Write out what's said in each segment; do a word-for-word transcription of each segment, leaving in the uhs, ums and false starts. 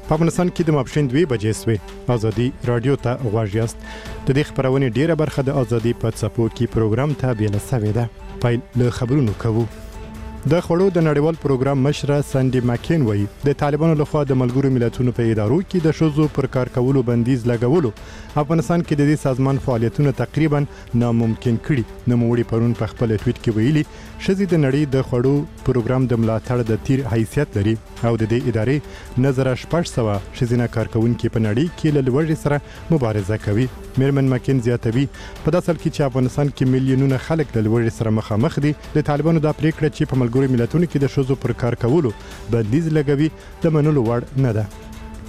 په افغانستان کې د ماپښین دوه بجې سوې. ازادي رادیو ته غواړئ یاست. د دې خبرونې ډیره برخه د ازادي په څپو کې پروګرام ته بیل سوې ده. پایل له خبرونو کوو. د خړو د نړیوال پروګرام مشره سانډي ماکین وایي د طالبانو لخوا د ملګرو ملتونو په ادارو کې د ښځو پر کار کولو بندیز لګولو افغانستان کې د دې سازمان فعالیتونه تقریبا ناممکن کړي. نوموړي پرون په خپل ټویټ کې ویلي ښځې د نړۍ د خړو پروګرام د ملاتړ د تیر حیثیت لري او د دې ادارې نظر شپږ سوه ښځینه کارکونکي په نړۍ کې له لوړې سره مبارزه کوي. میرمن ماکین زیاتوي په داسې حال کې چې افغانستان کې میلیونونه خلک له لوړې سره مخامخ دي د طالبانو دا پریکړه چې په ملګرو ملتونو کې د ښځو پر کار کولو بندیز لګوي د منلو وړ نه ده.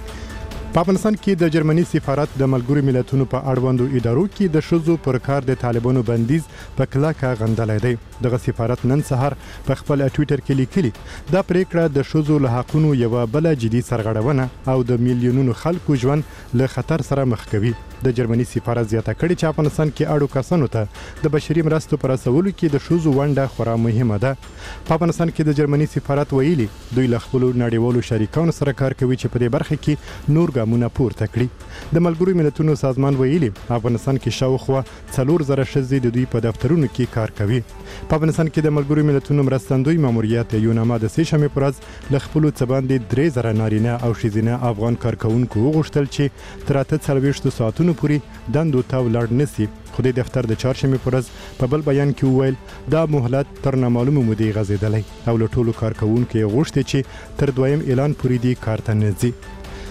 په افغانستان کې د جرمني سفارت د ملګرو ملتونو په اړوندو ادارو کې د ښځو پر کار د طالبانو بندیز په کلکه غندلی دی. دغه سفارت نن سهار په خپل ټویټر کې لیکلي دا پریکړه د ښځو له حقونو یوه بله جدي سرغړونه او د میلیونونو خلکو ژوند له خطر سره مخ کوي. د جرمني سفارت زیاته کړې چې افغانستان کې اړو کسانو ته د بشري مرستو پر رسولو کې د ښځو ونډه خورا مهمه ده. په افغانستان کې د جرمني سفارت ویلي دوی له خپلو نړیوالو شریکانو سره کار کوي چې په دې برخه کې نور ګامونه پورته کړي. د ملګرو ملتونو سازمان ویلي افغانستان کې شاوخوا څلور زره ښځې د دوی په دفترونو کې کار کوي. په افغانستان کې د ملګرو ملتونو مرستندوی ماموریت یوناما د سې شنبې پر ورځ له خپلو څه باندې درې زره نارینه او ښځینه افغان کارکوونکو وغوښتل چې تر اته څلوېښتو ساعتونو پورې دندو ته ولاړ نشي. خو د دفتر د چهارشنبې پر ورځ په بل بیان کې وویل دا مهلت تر نامعلومه مودې غځېدلی او له ټولو کارکوونکو یې غوښتي چې تر دویم اعلان پورې دې کار ته نه ځي.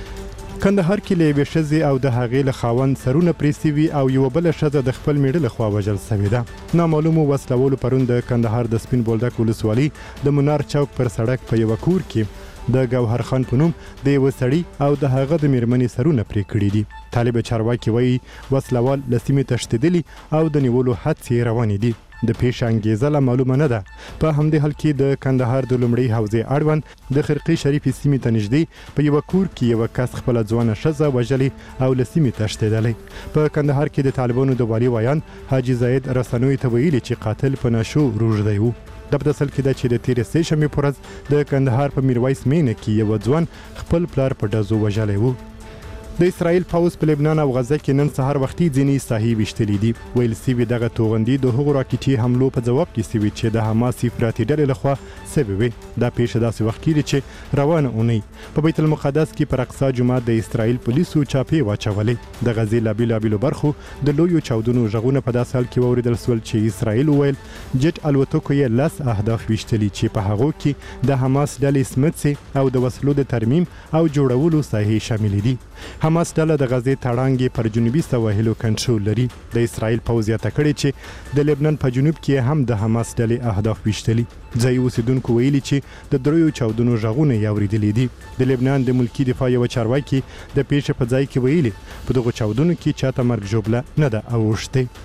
کندهار کې له یوې ښځې او د هغې له خاوند سرونه پرې سوي او یوه بله ښځه د خپل میړه لخوا وژل سوې ده. نامعلومو وسلوالو پرون د کندهار د سپین بولدک ولسوالۍ د منار چوک پر سړک په یوه کور کې د ګوهر خان په نوم د یوه سړي او د هغه د میرمنې سرونه پرې کړي دي. طالب چارواکي وایي وسلوال له سیمې تښتېدلي او د نیولو هڅې روانې دي. د پیښې انګیزه لا معلومه نه ده. په همدې حال کې د کندهار د لومړۍ حوزې اړوند د خرقې شریفې سیمې ته نږدې په یوه کور کې یوه کس خپله ځوانه ښځه وژلې او له سیمې تښتېدلی. په کندهار کې د طالبانو د والي ویان حاجي زاید رسنیو ته ویلي چې قاتل په نشو روږدی و. د په اصل کې ده چې د تیرې سې شنبې په ورځ د کندهار په میرویس مینه کې یوه ځوان خپل پلار په ډزو وژلی و. د اسرائیل پوځ په لبنان او غزه کې نن سهار وختي ځینې ساحې ویشتلي دي. ویل سوي دغه توغندي د هغو راکټي حملو په ځواب کې سوي چې د حماس افراطي ډلې لخوا سوي وي. دا پیښه داسې وخت کېږي چې روانه اونۍ په بیت المقدس کې پر اقصی جومات د اسرائیل پولیسو چاپې واچولې. د غزې له بېلابېلو برخو د لویو چاودنو غږونه په داسې حال کې واورېدل سول چې اسرائیل وویل جټ الوتکو یې لس اهداف ویشتلي چې په هغو کې د حماس ډلې سمڅې او د وسلو د ترمیم او جوړولو ساحې شاملې دي. حماس ډله د غزې تړانګې پر جنوبي سواحلو کنټرول لري. د اسرائیل پوځ زیاته کړې چې د لبنان په جنوب کې هم د حماس ډلې اهداف ویشتلي. ځایي اوسیدونکو ویلي چې د دریو چاودنو غږونه یې اورېدلي دي. د لبنان د ملکي دفاع یوه چارواکي د پیښې په ځای کې ویلي په دغو چاودنو کې چاته مرګ ژوبله نه ده اوښتې.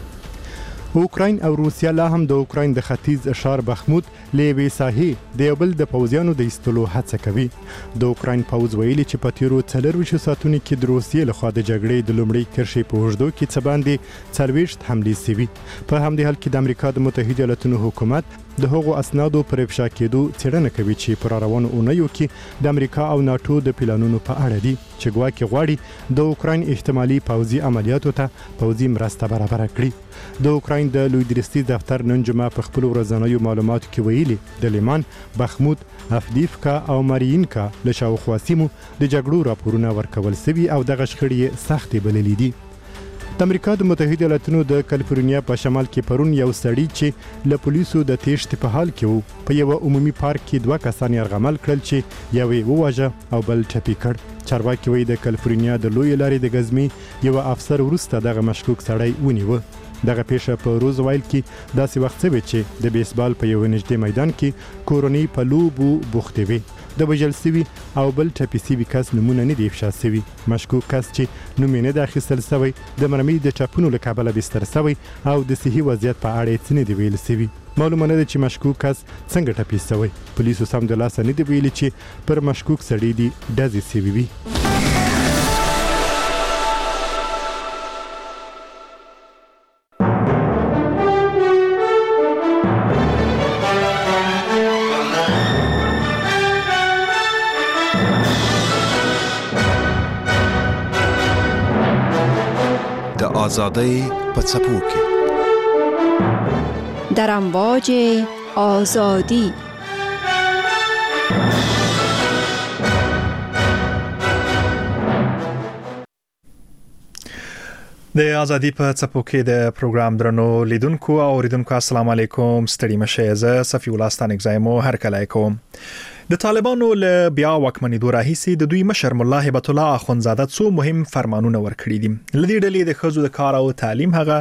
اوکراین او روسیا لا هم د اوکراین د ختیځ ښار بخموت له یوې ساحې د یو بل د پوځیانو د ایستلو هڅه کوي. د اوکراین پوځ ویلي چې په تیرو څلرویشتو ساعتونو کې د روسیې لخوا د جګړې د لومړۍ کرښې په اوږدو کې څه باندې څلوېښت حملې سوي. په همدې حال کې د امریکا د متحده ایالتونو حکومت د هغو اسنادو پر افشا کېدو څېړنه کوي چې په راروانو اونیو کې د امریکا او ناټو د پلانونو په اړه دي چې ګواکې غواړي د اوکراین احتمالي پوځي عملیاتو ته پوځي مرسته برابره کړي. د اوکراین د لویدرستي دفتر نن جمعه په خپلو ورځنیو معلوماتو کې ویلي د لیمان، بخموت، افدیفکا او مارینکا له شاوخوا سیمو د جګړو راپورونه ورکول سوي او دغه شخړې یې سختې بللې دي. د امریکا د متحده ایالتونو د کالیفورنیا په شمال کې پرون یو سړی چې له پولیسو د تېښتې په حال کې و په یوه عمومي پارک کې دوه کسان یرغمل کړل چې یو یې وواژه او بل ټپي کړ. چارواکي وایي د کالیفورنیا د لویې لارې د ګزمې یوه افسر وروسته دغه مشکوک سړی ونیوه. دغه پیښه په روزویل کې داسې وخت شوې چې د بیسبال په یو نږدې میدان کې کورنۍ په لوبو بوختې وي. د وژل سوي او بل ټپي سوي کس نومونه نه دي افشا سوي. مشکوک کس چې نوم یې نه دی اخیستل سوی د مرمۍ د ټپونو له کبله بستر سوی او د صحي وضعیت په اړه یې څه نه دي ویل سوي. معلومه نه ده چې مشکوک کس څنګه ټپي سوی. پولیسو سمدلاسه نه دي ویلي چې پر مشکوک سړي دي ډزې سوي وي. آزادۍ په څپو کې در امواج آزادی. د ازادي په څپو کې د پروګرام درنو لیدونکو او اوریدونکو السلام علیکم. ستړي مشه زه صفی الله ستانګزایمو هر کله کوم. د طالبانو له بیا واکمنېدو راهیسې د دوی مشر مولا هبت الله اخوندزاده څو مهم فرمانونه ورکړي دي. لدې ډلې د ښځو د کار او تعلیم هغه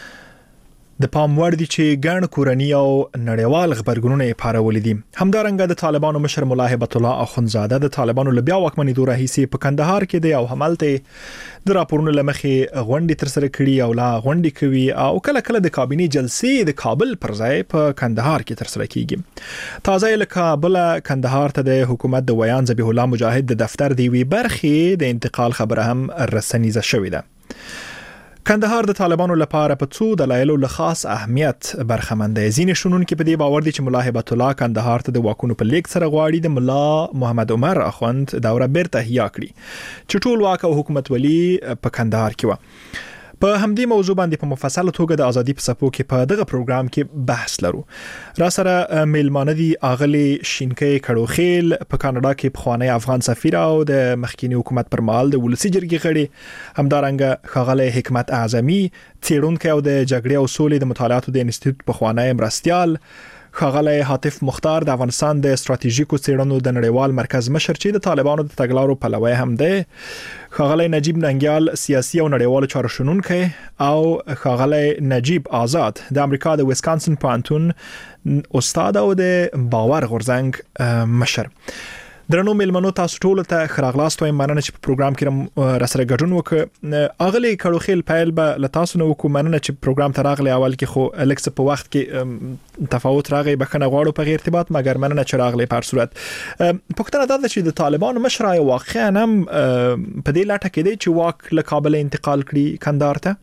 د پام وړ دي چې ګڼ کورني او نړیوال خبرګونونه یې پارولي دي. همدارنګه د طالبانو مشر مولا هبت الله اخوندزاده د طالبانو له بیا واکمنېدو راهیسې په کندهار کې د او همالته د راپورونو لمخې غونډې تر سره کړي او لا غونډې کوي او کله کله د کابینې جلسې د کابل پر ځای په کندهار کې تر سره کیږي. تازه له کابل کندهار ته د حکومت د ویان ذبیح الله مجاهد د دفتر دی وی برخې د انتقال خبره هم رسنیزه شوې ده. کندهار د طالبانو لپاره په څو دلایلو له خاص اهمیت برخمن دی. ځینې شنونکو په دې باور دي چې مولا هبت الله کندهار ته د واکونو په لیک سره غواړي د مولا محمد عمر اخوند دوره بیرته احیا کړي چې ټول واک او حکومت ولی په کندهار کې و. په همدې موضوع باندې په مفصل توګه د ازادي په څپو کې په دغه پروګرام کې بحث لرو. را سره میلمانه دي اغلی شینکې کړوخیل په کاناډا کې پخوانی افغان سفیر او د مخکینی حکومت پر مهال د ولسی جرګې غړي، همدارنګه خغله حکمت اعظمي څېړونکی او د جګړې او سولې د مطالعاتو د انسټیټیوټ پخوانی مرستیال، خغله حاتف مختار د افغانستان د استراتیژیکو څېړنو د نړیوال مرکز مشر چې د طالبانو د تګلارو پلوی هم دی، خغله نجیب ننګیال سیاسي او نړیوال چارو شنونکی او خغله نجیب آزاد د امریکا د ویسکانسن پوهنتون استاد او د باور غورځنګ مشر. درنو میلمنو تاسو ټول ته خراغلاست وایم. مننه چې په پروګرام کې را سره ګډون وکړ. اغلی کړوخیل پایل به ل تاسو نو کوم مننه چې پروګرام ته راغلی. اول کې خو الکس په وخت کې تفاوت راغی بخنه غواړو په غیر ارتباط، مګر مننه چې راغلی په هر صورت. پښتنه دا چې د طالبانو مشر واقعا هم په دې لاټه کې دی چې واک له کابل انتقال کړي کندهار ته.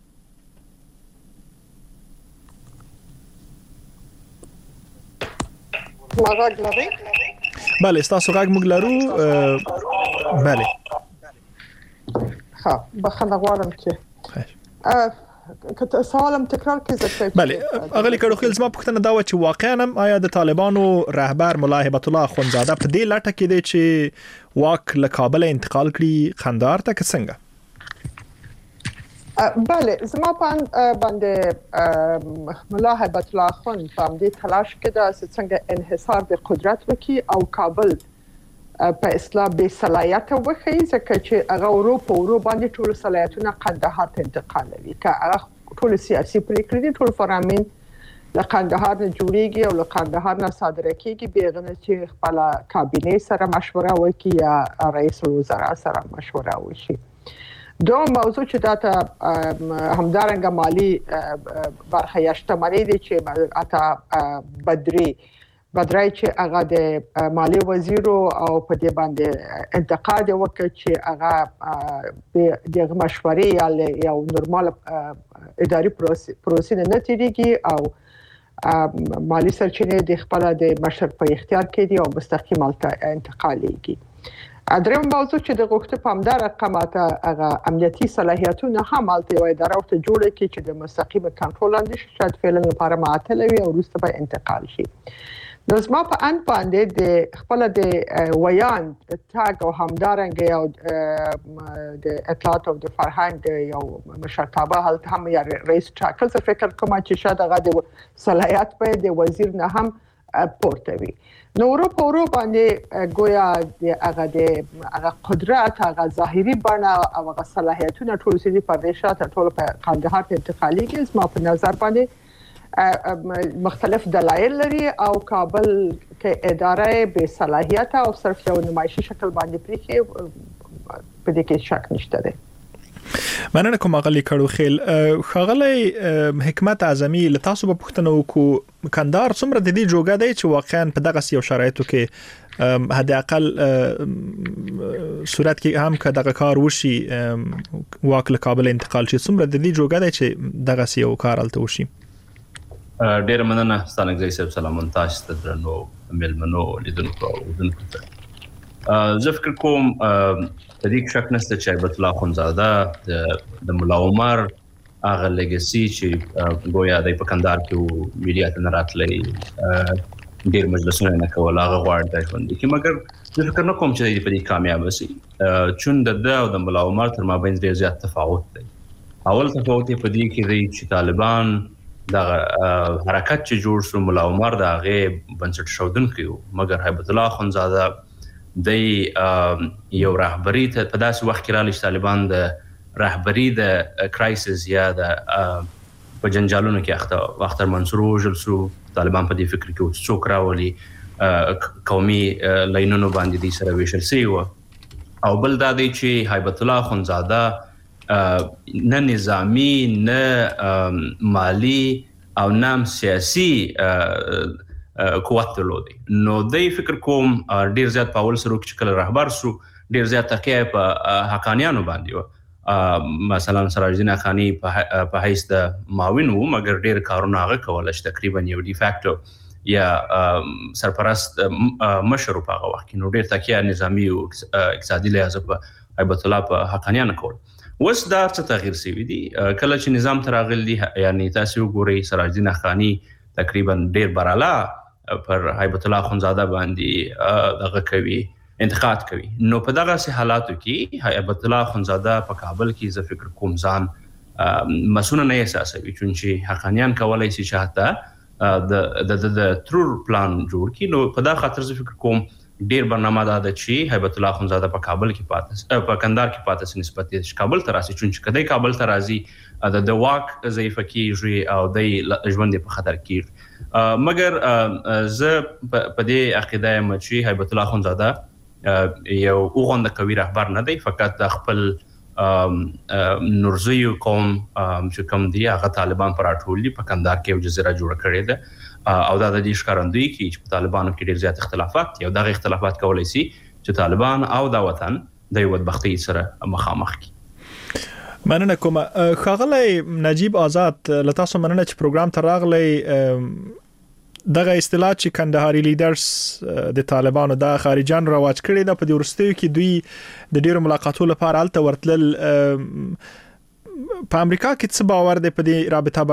ماغاګ لري بله تاسو غږ موږ لرو. بله ها بخنه غواړم چې کته سوالم تکرار کړئ. بله اغلی کړوخیل زما پوښتنه دا و چې واقعا هم آیا د طالبانو رهبر مولا هبت الله اخوندزاده په دې لاټه کې دی چې واک له کابل انتقال کړي کندهار ته که څنګه؟ بله زما په باندې مولا هبت الله اخوند په دې تلاش کې دا څنګه انحصار د قدرت وکي او کابل په اصطلاح به صلاحیت وخی، ځکه چې هغه اروپا اورو باندې ټول صلاحیتونه کندهار ته انتقالوي. که هغه ټول سیاسي پریکړې دي ټول فرامین له کندهار نه جوړیږي او له کندهار نه صادره کیږي، بیغه چې خپل کابینې سره مشوره وکي یا رئیس الوزرا سره مشوره وشي. دوم موضوع چې دا ته همدارنګه مالی برخه یا شتمنۍ دي چې اته بدري بدرای چې هغه د مالی وزیر او په دې باندې انتقاد وکړ چې هغه د مشورې یا یو نورمال اداري پروسې نه تیریږي او مالی سرچینې د خپل د مشر په اختیار کې دي او مستقیم انتقالېږي. دریم موضوع چې د غوښته پامدار رقماته هغه امنیتي صلاحیتونه هم الته یو اداره ورته جوړه کی چې د مستقیم کنټرول لاندې شاید فعلا لپاره معطلوي او وروسته به انتقال شي. نو زما په ان باندې د خپل د ویان تاګ او همدارنګه یو د اطلاعات او د فرهنګ یو مشرتابه هلته هم یا رئیس ټاکل څه فکر کوم چې شاید هغه د صلاحیت په د وزیر نه هم پورته وي. نو اروپا اورو باندې گویا د هغه د هغه قدرت هغه ظاهري بڼه او هغه صلاحیتونه ټول سړي پردیشات ټول په کندهار ته انتقالېږي. زما په نظر باندې مختلف دلایل لري او کابل کې اداره به صلاحیت او صرف یو نمایشي شکل باندې پریخي په دې کې شک نشته دی. مننه کوم اغلی کړوخیل. خغله حکمت اعظمي له تاسو په پوښتنه وکړو کندهار څومره د دې جوګه دی چې واقعا په دغه یو شرایطو کې حد اقل صورت کې هم که دغه کار وشي واک له کابل انتقال شي څومره د دې جوګه دی چې دغه یو کار الته وشي؟ ډیر مننه ستانګزی صاحب. سلامون تاسو ته درنو ملمنو لیدونکو او لیدونکو ته. زه فکر کوم د دې شک نشته چې هبت الله اخوندزاده د مولا عمر هغه لیګسي چې ګویا د په کندهار کې میډیا ته نه راتلې ډېر مجلسونه نه کول هغه غواړي د ژوند کې مګر زه فکر نه کوم چې په دې کامیاب شي چون د د او د ملا عمر تر مابین ډېر زیات تفاوت دی اول تفاوت په دې کې دی چې طالبان د حرکت چې جوړ شو ملا عمر د هغه بنسټ شودونکي مګر هیبت الله خنزاده د یو رهبری ته په داسې وخت کې رالی طالبان د رهبری د کرایسس یا د په جنجالونو کې اخته وخت منصور وجل سو طالبان په دې فکر کې څوک راولي قومي لاینونو باندې دي سره ویشل سی و او بل دا دی چې هیبت الله خنزاده نه نظامی نه مالی او نام سیاسي قوت درلودي نو د فکر کوم ډیر زیات پاول سره چې کله رهبر سو ډیر زیات تکیه په حقانیانو باندې و مثلا سراج الدین خانی په حیث د معاون و مګر ډیر کارونه هغه کول چې تقریبا یو ډی فاکټو یا سرپرست مشر په هغه وخت کې نو ډیر تکیه نظامی او اقتصادي لحاظ په هیبت الله په حقانیانو کول وس دا څه تغییر سوي دي کله چې نظام تراغلی یعنی تاسو ګوري سراج الدین خانی تقریبا ډیر براله پر هیبت الله خنزاده باندې دغه کوي انتقاد کوي نو په دغه سه حالاتو کې هیبت الله خنزاده په کابل کې ز فکر کوم ځان مسونه نه احساسوي چې حقانیان کولای شي چې حتی د د د ترور پلان جوړ کړي نو په دا خاطر ز فکر کوم ډیر برنامه دا د چی هیبت الله خنزاده په کابل کې پاتې په کندهار کې پاتې نسبت د کابل تر راسي چې کدی کابل تر راسي د د واک ضعیف کیږي او د ژوند په خطر کې مګر ز په دې عقیده یم چې هیبت الله خنزاده یو اوغند کوي رهبر نه دی فقط د خپل نورزی قوم چې کوم دی هغه طالبان پر اټولي په کندهار کې یو جزیره جوړ کړې ده او دا د دې ښکارندوی کې چې په طالبانو کې ډیر زیات اختلافات یو دغه اختلافات کولای شي چې طالبان او د وطن د یو بدبختی سره مخامخ کی مننه کوم خغلی نجیب آزاد لتاسو مننه چې پروګرام ته راغلی دغه اصطلاح چې کندهاري لیدرز د طالبانو د خارجان رواج کړي د په دې ورستیو کې دوی د ډیرو ملاقاتو لپاره الته ورتل په امریکا کې څه باور دی په دې رابطه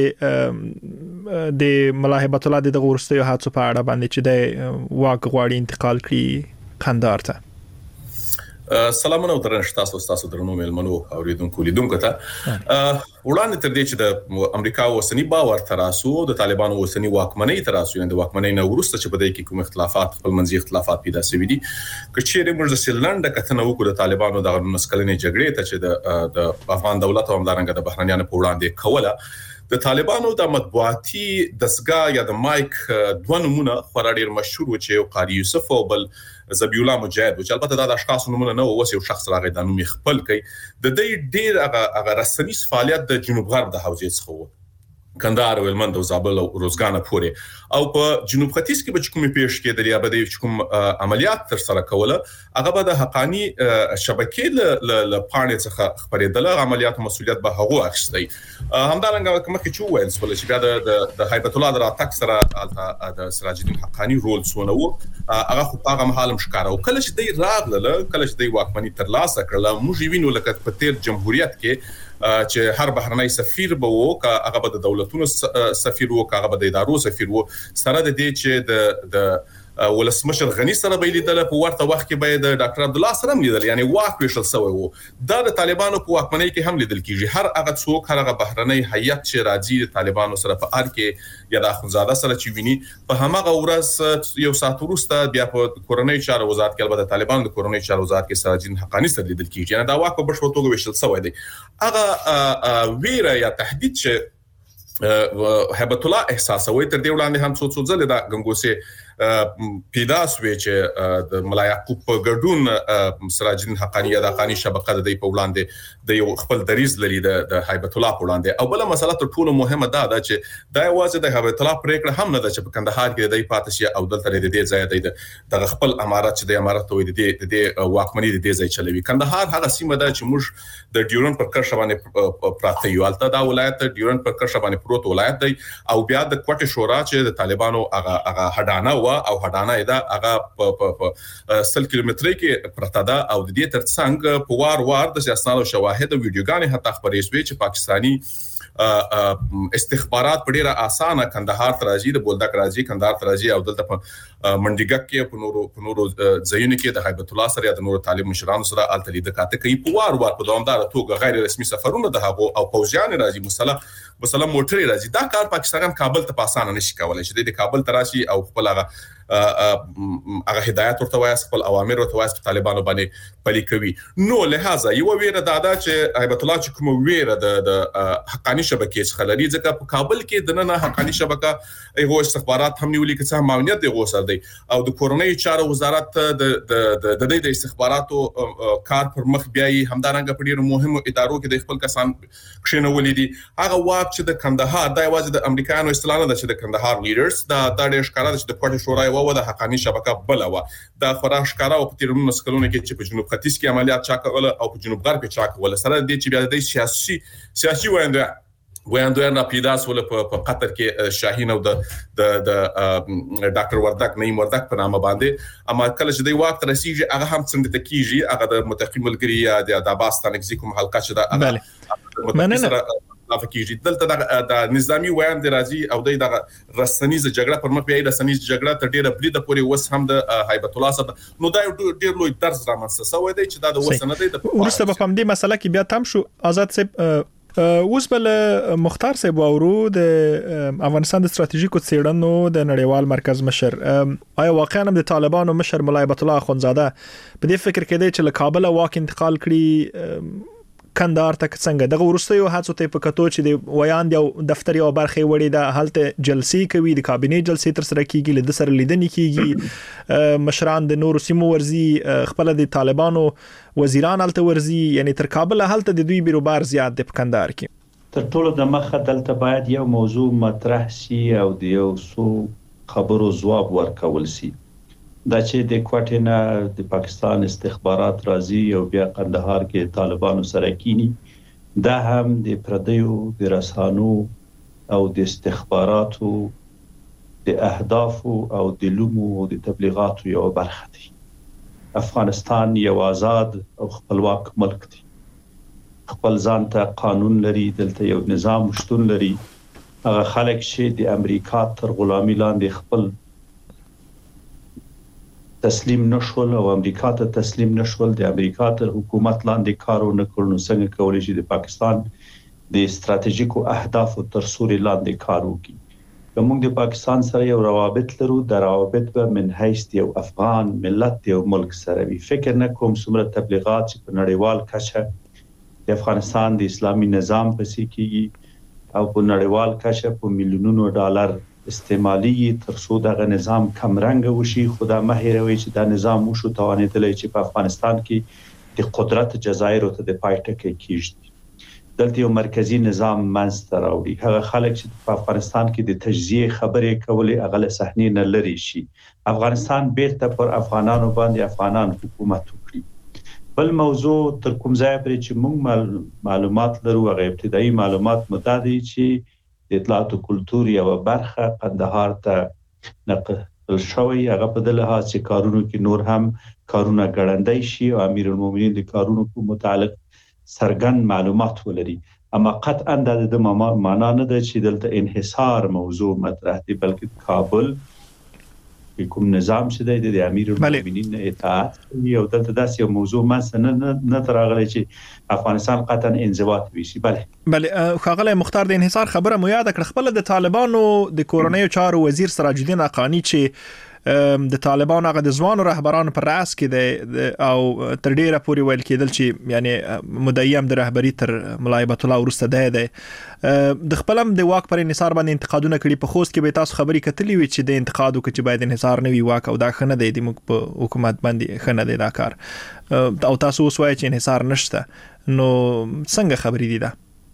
باندې د ملاحبت الله د ورستیو هڅو په اړه باندې چې د واک غواړي انتقال کړي کندهار ته سلامونه او درنښت تاسو تاسو درنو مېلمنو اوریدونکو لیدونکو ته وړاندې تر دې چې د امریکا اوسنی باور تراسو د طالبانو اوسنی واکمنۍ تراسو یعنی د واکمنۍ نه ورسته چې بده کې کوم اختلافات خپل منځي اختلافات پیدا شوي دي کچېره موږ د سیلند کتنه وکړو د طالبانو د نسکلنې جګړې ته چې د افغان دولت او همدارنګه د بهرنیانو په وړاندې کوله د طالبانو د مطبوعاتي دسګا یا د مایک دوه نمونه خورا ډیر مشهور و چې قاری یوسف او بل زبی الله مجاهد چې البته دا د اشخاص نمونه نه و یو شخص راغی د نوم خپل کوي د دې ډیر هغه رسمي فعالیت د جنوب غرب د حوزې څخه و کندهار او هلمند او زابل او روزګان پورې او په جنوب ختیځ کې به کومې پیښ کېدل یا به د کوم عملیات تر سره کوله هغه به د حقانی شبکې ل پاڼې څخه خبرېدل عملیات مسولیت به هغه اخستي همدارنګه کوم کې چې وایي چې بیا د د هیبت الله د اتاک سره د سراج الدین حقانی رول سونه وو هغه خو هغه مهالم ښکارا او کله چې دی راغله کله چې دی واکمنی تر لاسه کړله موږ وینو لکه په تیر جمهوریت کې چې هر بهرنۍ سفیر به وو کا هغه به د دولتونو سفیر وو کا هغه به د ادارو سفیر وو سره د دې چې د د ولسمشر غنی سره به لیدل په ورته وخت کې به د ډاکټر عبد الله سره لیدل یعنی واک ویشل سوی وو دا د طالبانو په واکمنۍ کې هم لیدل کیږي هر هغه څوک هر هغه بهرنۍ هیئت چې راځي د طالبانو سره په ار کې یا د اخونزاده سره چې ویني په همغه ورځ یو ساعت وروسته بیا په کورنۍ چارو وزارت کې البته طالبانو د کورنۍ چارو وزارت کې سراج الدین حقانی سره لیدل کیږي یعنی دا واک په بشپړ توګه ویشل سوی دی هغه ویره یا تهدید چې هیبت الله احساسوي تر دې وړاندې هم څو څو ځله دا غنګوسه پیدا سوي چې د ملا یعقوب په ګډون سراج الدین حقانی د حقانی شبکه د په وړاندې د یو خپل دریز لري د هیبت الله په وړاندې او بل مسله تر ټولو مهمه ده چې دا یوازې د هیبت الله پریکړه هم نه ده چې په کندهار کې د پاتشي او دلته د دې ځای د خپل امارات چې د امارات وې د دې واکمنۍ د دې ځای چلوي کندهار هغه سیمه ده چې موږ د ډیورن پر کرښه باندې پراته یو البته دا ولایت ډیورن پر کرښه باندې پروت ولایت دی او بیا د کوټه شورا چې د طالبانو هغه هغه هډانه و او هډانه دا هغه په سل کیلومتري کې پرته ده او د دې ترڅنګ په وار وار د اسناد او شواهد او ویډیوګانې حتی خبرې شوې چې پاکستاني استخبارات په ډیره اسانه کندهار ته راځي د بولدک راځي کندهار ته راځي او دلته په منډیګک کې په نورو په نورو ځایونو کې د هیبت الله سره د نورو طالب مشرانو سره الته لید کاته کوي په وار وار په دوامدار توګه غیر رسمي سفرونه د هغو او پوځیان راځي مسله مسله موټر راځي دا کار پاکستان کابل ته په اسانه نشي کولای چې د کابل ته راشي او خپل هغه هغه هدایت ورته وایي خپل اوامر ورته وایي طالبانو باندې پلي کوي نو لہذا یو ویره دا ده چې هیبت الله چې کوم ویره د حقاني شبکې څخه لري ځکه په کابل کې د نن حقاني شبکه ایغو استخبارات هم نیولې کې څه ماونیت دی غوسر دی او د کورنۍ چارو وزارت د د د د استخباراتو کار پر مخ بیاي همدارنګه په ډیرو مهمو ادارو کې د خپل کسان کښینولې دي هغه واک چې د کندهار د یوازې د امریکایانو استلانه ده چې د کندهار لیډرز دا د ډېر ښکارا چې د کوټه شورا و د حقاني شبکه بل و دا خورا ښکارا او په تیرونو مسکلونه کې چې په جنوب ختیځ کې عملیات چا کول او په جنوب غرب کې چا کول سره د چې بیا د سیاسي سیاسي وینده وینده نه پیداس ول په قطر کې شاهین او د د ډاکټر وردک نیم وردک په نامه باندې اما کله چې د وخت رسیږي هغه هم څنګه تکیږي هغه د متقیم ملګری یا د عباس تنګزیکوم حلقه چې دا بله مننه افکیږي دلته د نظامی ویان د راځي او د رسنیزه جګړه پر مخ بیاي رسنیزه جګړه تر ډیره بلی د پوري وس هم د هیبت الله سره نو دا ډیر لوی درس رامنځته شوی دی چې دا د وسنه دی د ورسته په همدې مسله کې بیا تم شو آزاد صاحب اوس بل مختار صاحب اورو د افغانستان د استراتیژیکو څېړنو د نړیوال مرکز مشر آیا واقعا د طالبانو مشر مولا هیبت الله اخونزاده په دې فکر کې دی چې له کابل واک انتقال کړي کندهار ته څنګه دغه ورستیو هڅو ته په کتو چې د ویان دی دفتر یو برخه وړي د حالت جلسې کوي د کابینه جلسې تر سره کیږي له سره لیدنې کیږي مشران د نورو سیمو ورزي خپل د طالبانو وزیران الته ورزي یعنی تر کابل حالت د دوی بیروبار زیات د کندهار کې تر ټولو د مخه دلته باید یو موضوع مطرح شي او د یو څو خبرو جواب ورکول شي دا چې د کوټینا د پاکستان استخبارات راځي او بیا کندهار کې طالبانو سره کینی دا هم د پردیو د رسانو او د استخباراتو د اهداف او د لومو او د تبلیغاتو یو برخه دي افغانستان یو آزاد او خپلواک ملک دی خپل ځان ته قانون لري دلته یو نظام شتون لري هغه خلک چې د امریکا تر غلامي لاندې خپل تسلیم نشول او امریکا ته تسلیم نشول د امریکا تر حکومت لاندې کارو نه کړنو څنګه کولای شي د پاکستان د استراتیژیکو اهدافو تر سوري لاندې کار وکړي کوم د پاکستان سره یو روابط لرو د روابط به من حیث یو افغان ملت یو ملک سره وي فکر نه کوم څومره تبلیغات چې په نړیوال کچه د افغانستان د اسلامي نظام پسې کیږي او په نړیوال کچه په میلیونونو ډالر استعمالي تر څو دغه نظام کمرنګ وشي خدا مهیروي چې دا نظام وشو توانېدلی چې په افغانستان کې د قدرت جزایر ته د پایټکه کیږي دلته یو مرکزی نظام منځته راوړي هغه خلک چې په افغانستان کې د تجزیه خبرې کولې اغله صحنې نه لري شي افغانستان بیرته پر افغانانو باندې افغانان حکومت وکړي بل موضوع تر کوم ځای پرې چې موږ معلومات لرو هغه ابتدایي معلومات متعدي چې د اطلاعات او کلتور یو برخه کندهار ته نقل شوی هغه په دله ها چې کارونو کې نور هم کارونه ګړندای شي او امیر المؤمنین د کارونو په متعلق سرګن معلومات ولري اما قطعا د معنا نه ده چې دلته انحصار موضوع مطرح دی بلکې کابل کوم نظام چې دی د امیر المؤمنین اطاعت کوي او دلته داسې یو موضوع مثلا نه ترغلي چې افغانستان قطعا انضباط وشي بله بله خاغله مختار د انحصار خبره مو یاد کړ خپل د طالبانو د کورونیو چارو وزیر سراج الدین حقانی چې د طالبانو هغه د ځوانو رهبرانو پر راس کې د او تر ډیره پورې ویل کېدل چې یعنی مدعیم د رهبری تر مولا هیبت الله ورسته دی د خپلم د واک پر انحصار باندې انتقادونه کړي په خوست کې به تاسو خبري کتلی وي چې د انتقاد وکړي چې باید انحصار نه وي واک او دا خنه دی د حکومت باندې خنه دی دا کار او تاسو اوس وایي چې انحصار نشته نو څنګه خبري دي دا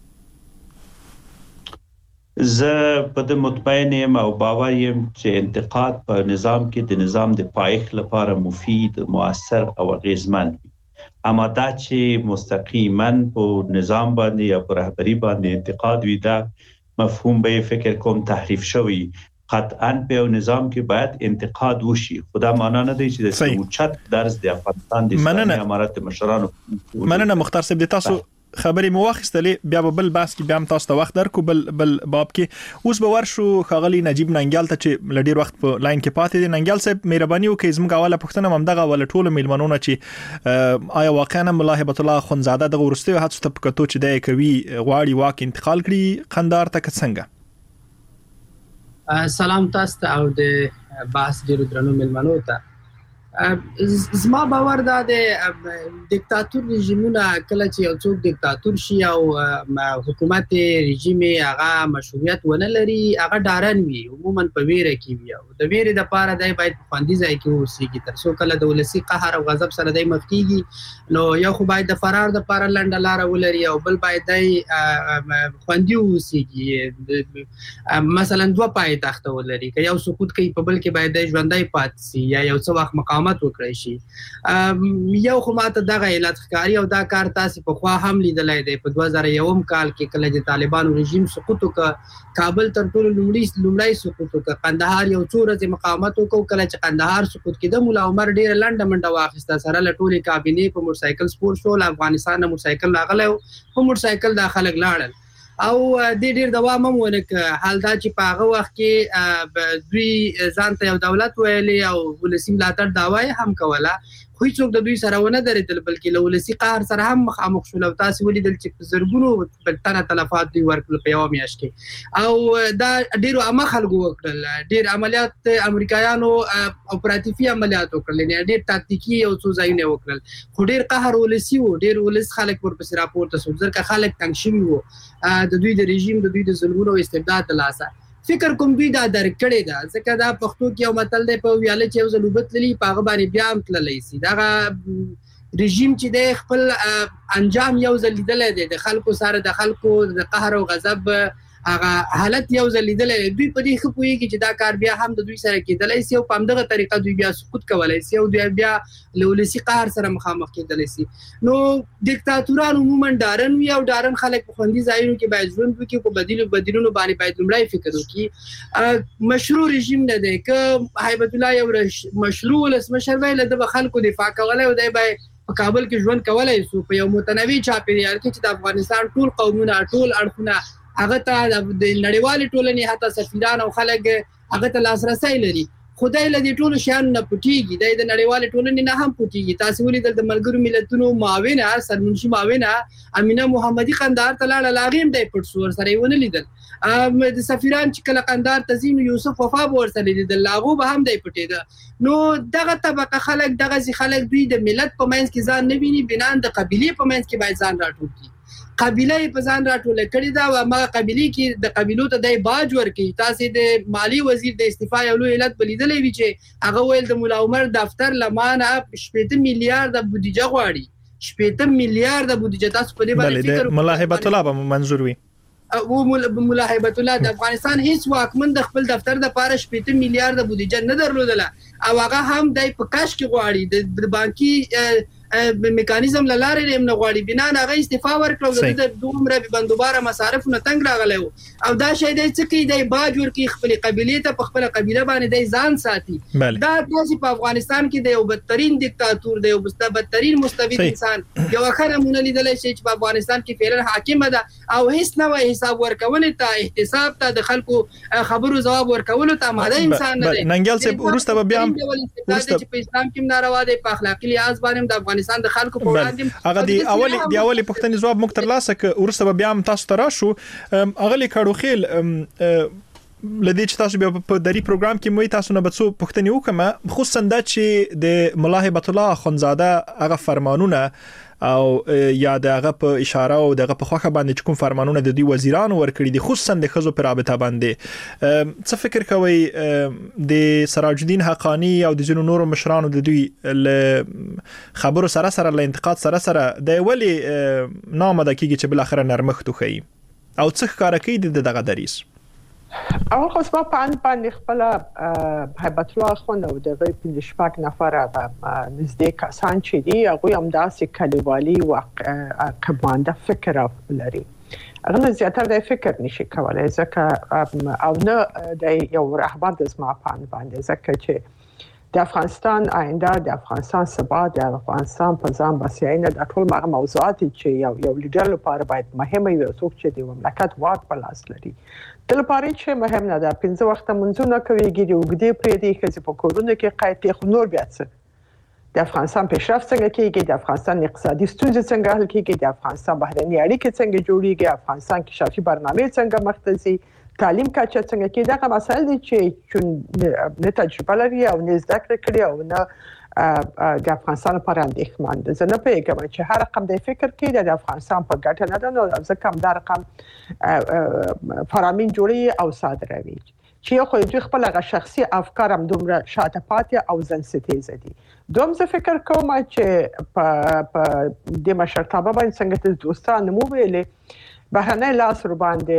زه په د مطمئن یم او باور یم چې انتقاد په نظام کې د نظام د پایښت لپاره مفید مؤثر او اغیزمن وي اما دا چې مستقیما په نظام باندې یا په رهبری باندې انتقاد وي دا مفهوم به فکر کوم تحریف شوی قطعا په نظام کې باید انتقاد وشي. خدا معنا نه دی چې د سوچت درس د افغانستان د اسلامي امارت مشرانو مننه مختار صاحب د تاسو خبرې مو واخیستلې بیا به بل باس کې بیا هم تاسو ته وخت درکو بل بل باب کې اوس به ورشو خغلی نجیب ننګیال ته چې لډیر وخت په لاین کې پاتې دي. ننګیال صاحب مهرباني وکړئ زموږ اوله پوښتنه هم دغه ول ټول میلمنونو چې آیا واقعا ملا هیبت الله خونزاده د ورستي هڅو ته پکتو چې د کوي غواړي واک انتقال کړي قندهار ته څنګه؟ سلام تاسو ته او د باس ډیرو درنو میلمنو ته. زما باور دا د دیکتاتور رژیمونه کله چې یو څوک دیکتاتور شي او حکومت رژیم هغه مشروعیت ونه لري هغه ډارن وي عموما په ویره کې وي او د ویره د پاره دای باید خوندي ځای کې اوسېږي تر څو کله د ولسی قهر او غضب سره دای مخ کیږي نو یو خو باید د فرار د پاره لنډه لار ولري او بل باید دای خوندي اوسېږي مثلا دوه پای تخت ولري که یو سقوط کوي په بل کې باید د ژوندۍ پات سي یا یو څه وخت مقاومت وکړي شي. یو خو ماته دغه علت ښکاري او دا کار تاسو په خوا هم لیدلای دی په دوه زره یو کال کې کله چې طالبانو رژیم سقوط وکړ کابل تر ټولو لومړی لومړی سقوط وکړ قندهار یو څو ورځې مقاومت وکړ کله چې قندهار سقوط کېده مولا عمر ډیر لنډه منډه واخیسته سره لټولې کابینه په موټر سایکل سپور شو افغانستان نه موټر سایکل راغله په موټر سایکل داخله لاړل او د ډیر دوام هم ونک حال دا چې په هغه وخت کې دوی ځان ته یو دولت ویلي او ولسی ملاتړ داوای هم کوله خو هیڅوک د دوی سره ونه درېدل بلکې له ولسی قهر سره هم مخامخ شول او تاسو ولیدل چې زرګونو په تنه تلفات دوی ورکړل په یو میاشت کې او دا ډیرو عامه خلکو وکړل ډیر عملیات امریکایانو اپراتیفي عملیات وکړل نه ډیر تاکتیکی او څو ځایونه وکړل خو ډیر قهر ولسی وو ډیر ولس خلک ورپسې راپورته شو ځکه خلک تنګ شوي وو د دوی د رژیم د دوی د ظلمونو او استبداد لاسه فکر کوم دوی دا درکړې ده ځکه دا پښتو کې یو متل دی په ویاله چې یو ځلوبت للی په هغه باندې بیا هم تللی سي دا رژیم چې د خپل انجام یو ځل لیدلی دی د خلکو سره د خلکو د قهر او غضب هغه حالت یو ځل لیدلی دوی په دې ښه پوهېږي چې دا کار بیا هم د دوی سره کېدلی سي او په همدغه طریقه دوی بیا سقوط کولی سي او دوی بیا له ولسي قهر سره مخامخ کېدلی سي. نو دیکتاتوران عموما ډارن وي او ډارن خلک په خوندي ځایونو کې باید ژوند وکړي په بدیلو بدیلونو باندې باید لومړی فکر وکړي. مشروع رژیم نه دی که هیبت الله یو مشروع ولسمشر وی له د خلکو دفاع کولی او دی باید په کابل کې ژوند کولی سو په یو متنوع چاپېریال کې چې د افغانستان ټول قومونه ټول اړخونه هغه ته د نړیوالې ټولنې حتی سفیران او خلک هغه ته لاسرسی لري خدای له دې ټولو شیانو نه پټېږي دی د نړیوالې ټولنې نه هم پټېږي. تاسو ولیدل د ملګرو ملتونو معاونه سرمنشي معاونه امینه محمدي قندهار ته لاړه هغې هم دی پټ شو ورسره یې ونه لیدل د سفیران چې کله قندهار ته ځي نو یوسف وفا به ورسره لیدل هغو به هم دی پټېده. نو دغه طبقه خلک دغسې خلک دوی د ملت په منځ کې ځان نه ویني بنان د قبیلې په منځ کې باید ځان راټول کړي قبیله یې په ځان راټوله کړې ده او هغه قبیلې کې د قبیلو ته دی باج ورکوي. تاسې د مالي وزیر د استعفا یو لوی علت به لیدلی وي چې هغه ویل د ملا عمر دفتر له ما نه شپېته میلیارده بودیجه غواړي شپېته میلیارده بودیجه تاسو په دې باندې فکر ملا هیبت الله به منظور وي او ملا هیبت الله د افغانستان هیڅ واکمن د خپل دفتر د پاره شپېته میلیارده بودیجه نه درلودله او هغه هم دی په کاش کې غواړي د بانکي میکانیزم لاره لري نه غواړي بنا هغه استعفا ورکړو د دومره بندوباره مصارف نه تنگ راغلی او دا شی دی چې کې دی باج ورکی خپل قبیلې ته په خپل قبیله باندې دی ځان ساتي دا داسې په افغانستان کې دی یو بدترین دیکتاتور دی یو بدترین مستبد انسان یو اخر مونږ لیدلی شي چې په افغانستان کې فعلا حاکم ده او هیڅ نه وایي حساب ورکولې ته احتساب ته د خلکو خبرو جواب ورکولو ته ماده انسان نه دی. ننګیال صاحب وروسته بیا هم چې په اسلام کې ناروا دی په اخلاقي لحاظ باندې د افغانستان د خلکو په وړاندې هغه دی اولی دی اولی پښتني جواب مختر لاسه ک ورسته بیا هم تاسو ته راشو اغلی کاړو خیل لدې چې تاسو بیا په دری پروګرام کې مې تاسو نه بڅو پښتني وکم خصوصا د چې د ملا هیبت الله خونزاده هغه فرمانونه او یا دغه په اشاره او دغه په خوخه باندې کوم فرمانونه د دوی وزیرانو ورکړي دي خصوصا د خزو پر رابطه باندې څه فکر کوي د سراج الدین حقانی او د جنو نور مشرانو د دوی خبرو سره سره له انتقاد سره سره د ولی نامه د کیږي چې بل اخر نرمختو خي او څه کار کوي د دغه دریس اول خو سبا پاند باندې خپل هیبت الله خون او د غي په شپږ نفر نږدې کسان چې دي هغه هم داسې کلیوالي او کمانده فکر لري هغه زیاتره د فکر نشي کولای ځکه او نه د یو رهبر د زما پان باندې ځکه چې د افغانستان آینده د افغانستان ثبات د افغانستان په ځان بسیاینه د ټول هغه موضوعات چې یو یو لیډر لپاره باید مهمه وي څوک چې د مملکت واک په لاس لري د لپاره چې مهم نه ده پنځه وخت منځونه کوي ګیري وګړي پرې دي چې په کورونه کې قایته خو نور بیا څه د افغانستان پیشرفت څنګه کیږي د افغانستان اقتصادي ستونزې څنګه حل کیږي د افغانستان بهرنی اړیکې څنګه جوړیږي افغانستان کې شافي برنامه څنګه مختصي تعلیم کچه څنګه کې دغه مسایل دي چې نه تجربه لري او نه زده کړی او نه د افغانستان لپاره اندېښمن دي زه نه پوهیږم چې هر رقم د فکر کې د افغانستان په ګټه نه ده نو ځکه هم دا رقم فرامین جوړي او صادروي چې خو دوی خپل هغه شخصي افکار هم دومره شاته پاتې او ځنستیزه دي دوم زه فکر کوم چې په د مشرتابه باندې څنګه د دوستانو مو ویلې بهرنی لاس ور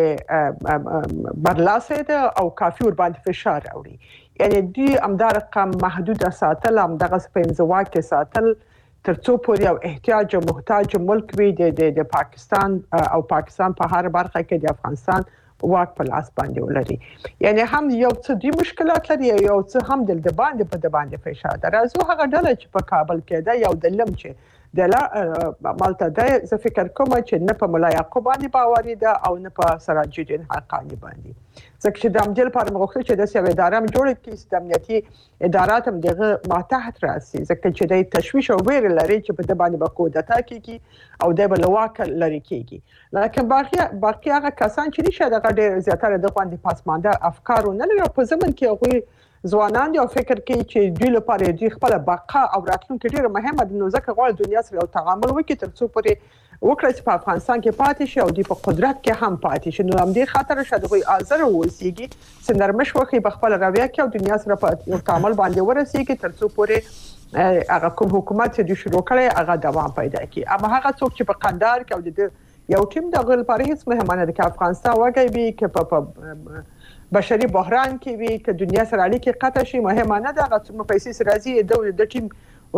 باندې برلاسه ده او کافي ور باندې فشار راوړي یعنی دوی همدار رقم محدود ساتل هم دغه سپینځوا کې ساتل ترڅو پورې او احتیاج او محتاج ملک وي د پاکستان او پاکستان په هر برخه کې د افغانستان واک په لاس باندې ولري یعنی هم یو څه د مشکلات لري یو څه هم د باندې په د باندې فشار ده راځو هغه ډله چې په کابل کې ده یو د لم چې د لا مالته د زه فکر کوم چې نه په مولا یعقوب باندې باور ده او نه په سراج الدین حقانی باندې ځکه چې د امجل پر مغوښتل چې د سیاوي اداره هم جوړ کړي چې د امنیتي ادارات هم دغه ماتحت راسي ځکه چې د تشویش او ویر لري چې په د باندې بکودتا کیږي او د بلواک لري کیږي لکه باقي باقي هغه کسان چې نشه دغه ډېر زیاتره د باندې پاسمانده افکار نه لري په زمن کې هغه ځوانان یو فکر کوي چې دوی لپاره دوی خپل بقا او راتلونکي ډیره مهمه ده نو ځکه غواړي دنیا سره یو تعامل وکړي ترڅو پورې وکړي چې په افغانستان کې پاتې شي او دوی په قدرت کې هم پاتې شي نو هم دې خاطر شاده کوئی آزر ووسیږي سندرمش وکړي په خپل رویه کې او دنیا سره په یو تعامل باندې ورسیږي ترڅو پورې هغه کوم حکومت چې دوی شروع کړي هغه دوام پیدا کړي اما هغه څوک چې په قندهار کې او د یو ټیم د غل لپاره هیڅ مهمه نه ده چې افغانستان وګړي وي کې په بشري بحران کې وي چې دنیا سره اړیکې قطع شي مهمه نه ده هغه څومره پیسې سره راځي د د ټیم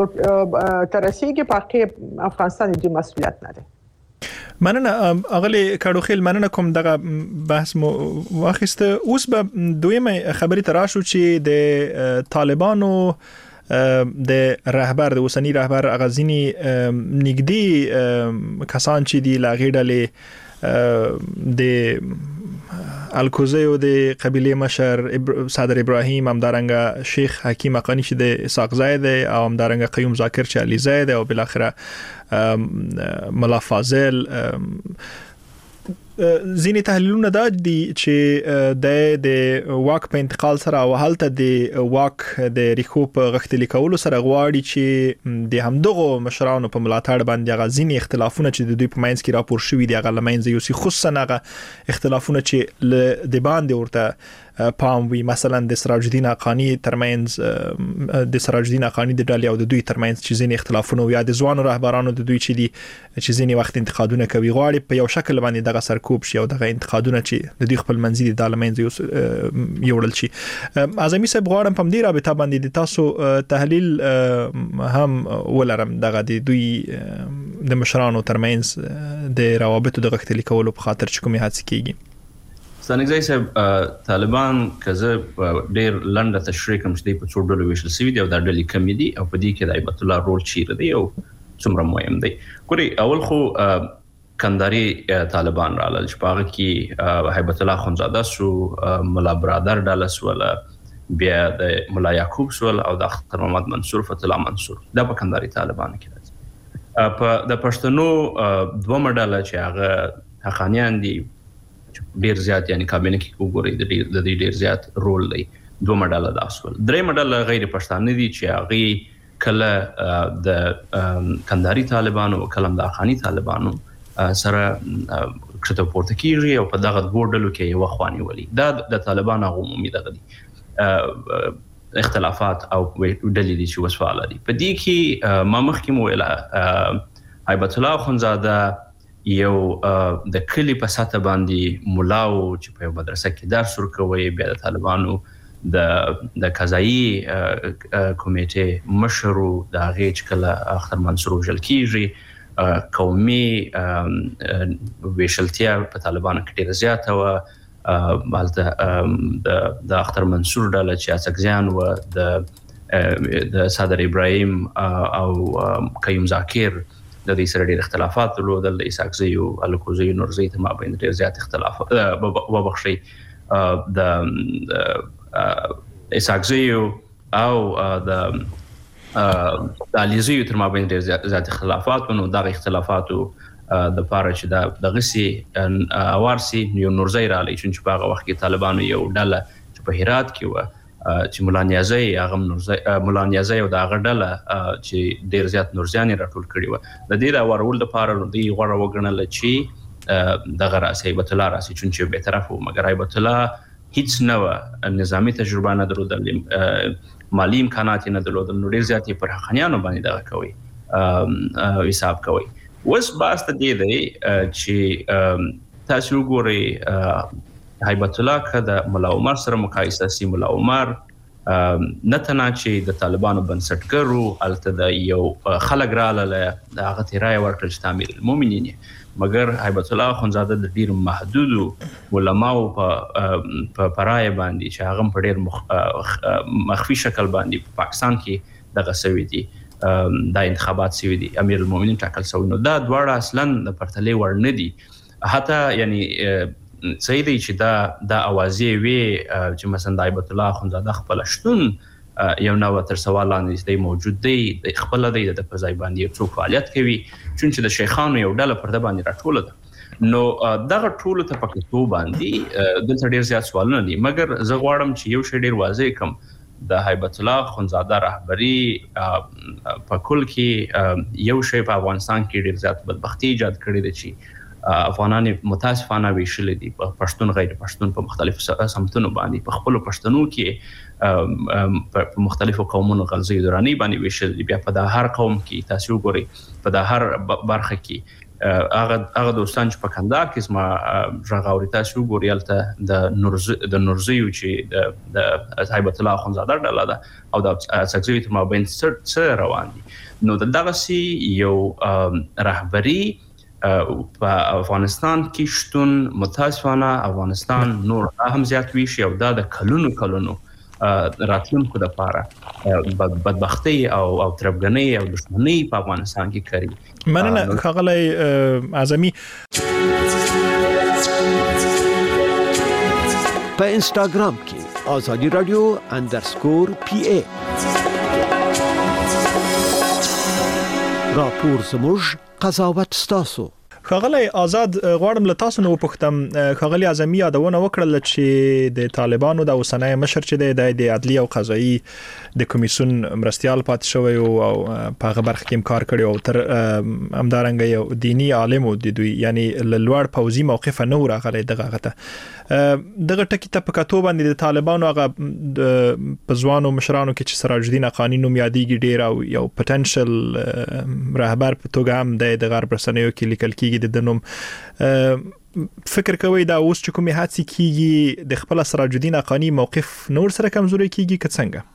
ترسيږي په افغانستان د مسؤلیت نه ده مننه اغلی کډوخیل مننه کوم دغه بحث مو واخیسته اوس به دویمه خبري تراشو چې د طالبانو د رهبر د وسنی رهبر اغازینی نګدي کسان چې دی لاغیډلې د الکوزی او د قبیله مشر صدر ابراهیم همدارنګه شیخ حکیم حقانی چې د اسحاق زاید او همدارنګه قیوم ذاکر چې علی زاید او بل اخره ملا فاضل ځینې تحلیلونه دا دي چې د د واک په انتقال سره او حالت د واک د ریخو په غختلی کولو سره غواړي چې د همدغه مشرانو په ملاتړ باندې غزيني اختلافونه چې د دوی په ماینز کې راپور شوې دي هغه لمنځه یوسي خصوصا هغه اختلافونه چې د باندې ورته پام وی مثلا د سراج الدین حقانی ترمنځ د سراج الدین حقانی د ډلې او د دوی ترمنځ چې ځینې اختلافونه یا د ځوانو رهبرانو د دوی چې دي چې ځینې وخت انتقادونه کوي غواړي په یو شکل باندې دغه سرکوب شي او دغه انتقادونه چې د دوی خپل منځي د لمنځ یوړل شي اعظمي صاحب غواړم په دې رابطه باندې د تاسو تحلیل هم ولرم دغه د دوی د مشرانو ترمنځ د روابطو د غختلی کولو په خاطر چې کومه هڅه کیږي ستانګزای صاحب طالبان کزه ډیر لنډه تشریح کوم چې په څو ډلو ویشل سوي دي او دا ډلې کم دي او په دې کې د ایبت الله رول چیرې دی او څومره مهم دی ګوري اول خو کندهاري طالبان رالل چې پاره کې هیبت الله خونزاده سو ملا برادر ډاله سو بیا د ملا یعقوب سو او د اختر محمد منصور فتح الله منصور دا په کندهاري طالبان کې راځي په د پښتنو دوه مډاله چې هغه حقانیان دي ډیر زیات یعنی کابینه کې وګورئ د دې ډیر زیات رول دی دوه مډاله د اصل درې مډاله غیر پښتانه دي چې هغه کله د کندهاري طالبانو او کله د افغاني طالبانو سره کړه پورته کیږي او په دغه دوه ډلو کې یو خواني ولي دا د طالبانو عمومي دغه دي اختلافات او ډلې دي چې وسواله دي په دې کې ما مخکې مو ویله هیبت الله خونزاده یو د کلی په ساته باندې مولاو چې په مدرسه کې درس ورکوي بیا د طالبانو د د قضایي کمیټې مشرو د هغه چې کله اختر منصور جل کیږي قومي ویشلتیا په طالبانو کې ډېر زیاته و بالته د اختر منصور ډله چې اسکزیان و د د صدر ابراهیم او قیوم ذاکر د دې سره ډېر اختلافات درلودل د اسحاقزي او الکوزي نورزي ته مابین ډېر زیات اختلاف وبخشي د اسحاقزي او د د علیزي تر مابین ډېر زیات اختلافات نو دا اختلافاتو د پاره چې د غسي اوارسي یو نورزي را لې چې په هغه وخت کې طالبانو یو ډله چې په هرات کې و چې مولا نیازی هغه نورزي مولا نیازی او دا غډله چې ډیر زیات نورزيان راټول کړي و د دې دا ورول د پاره نو دی غوړه وګڼل چې د غراس هیبت الله راسي چې به طرف و مګر هیبت الله هیڅ نو نظامی تجربه نه درلودل مالی امکانات نه درلودل نو ډیر زیات پر حقانيانو باندې دا کوي حساب کوي وس باسته دی دی چې تاسو ګورئ هیبت الله کده مولا عمر سره مقایسه سی مولا عمر نه تنا چې د طالبانو بنسټګرو الته د یو خلک رااله د هغه تیرای ورکړل چې تعمیر المؤمنین مګر هیبت الله خونزاده د ډیر محدودو علماو په پرای باندې چې هغه په ډیر مخفي شکل باندې په پاکستان کې دغه سوي دي د انتخابات سوي دي امیر المؤمنین ټاکل شوی نو دا دواړه اصلا د پرتلې ور نه دي حتی یعنی صحیح دی چې دا د اوازې وی چې مثلا د هیبت الله خونزاده خپل شتون یو نو تر سوال لاندې دی موجود دی د خپل دی د فضای باندې څو فعالیت کوي چې د شیخانو یو ډله پر د باندې راټول ده نو دغه ټول ته پکې تو باندې د ډیر زیات سوالونه دي مګر زه غواړم چې یو شی ډیر واضح کوم د هیبت الله خونزاده رهبری په کل کې یو شی په افغانستان کې ډیر زیات بدبختی ایجاد کړی دی چې افغانان متاسفانه ویشل دي په پښتون غیر پښتون په مختلفو سمتونو باندې په خپل پښتنو کې په مختلفو قومونو غلزي دوراني باندې ویشل دي بیا په د هر قوم کې تاسو ګورئ په د هر برخه کې هغه هغه دوستان چې په کندهار کې ما ژغوري تاسو ګورئ الته د نورز د نورزیو چې د هیبت الله خونزاده ډله ده او د اسکزي تر مابین سره روان دي نو دغه سي یو رهبری په افغانستان کې شتون متاسفانه افغانستان نور هم زیات وی شي او دا د کلونو کلونو راتلونکو د پاره بدبختی او او تربګنۍ او دښمنۍ په افغانستان کې کوي مننه خغلی اعظمي په انستګرام کې آزادی رادیو انډرسکور پی ای راپور زموږ قضاوت ستاسو خغلی آزاد غواړم له تاسو نو پختم خغلی اعظمي یادونه وکړل چې د طالبانو د اوسنۍ مشر چې د عدلی او قضایي د کمیسیون مرستيال پات شوی او په هغه برخه کې کار کړی او تر امدارنګ یو دینی عالم او د دوی یعنی لوړ پوزي موقف نه ورغلی دغه غته دغه ټکی ته په کتو باندې د طالبانو هغه په ځوانو مشرانو کې چې سراج الدین افغاني نوم یادېږي ډیر او یو پټنشل رهبر په توګه هم د غرب رسنیو کې لیکل کیږي د نوم فکر کوي دا اوس چې کومه هڅه کیږي د خپل سراج الدین افغاني موقف نور سره کمزوري کیږي که څنګه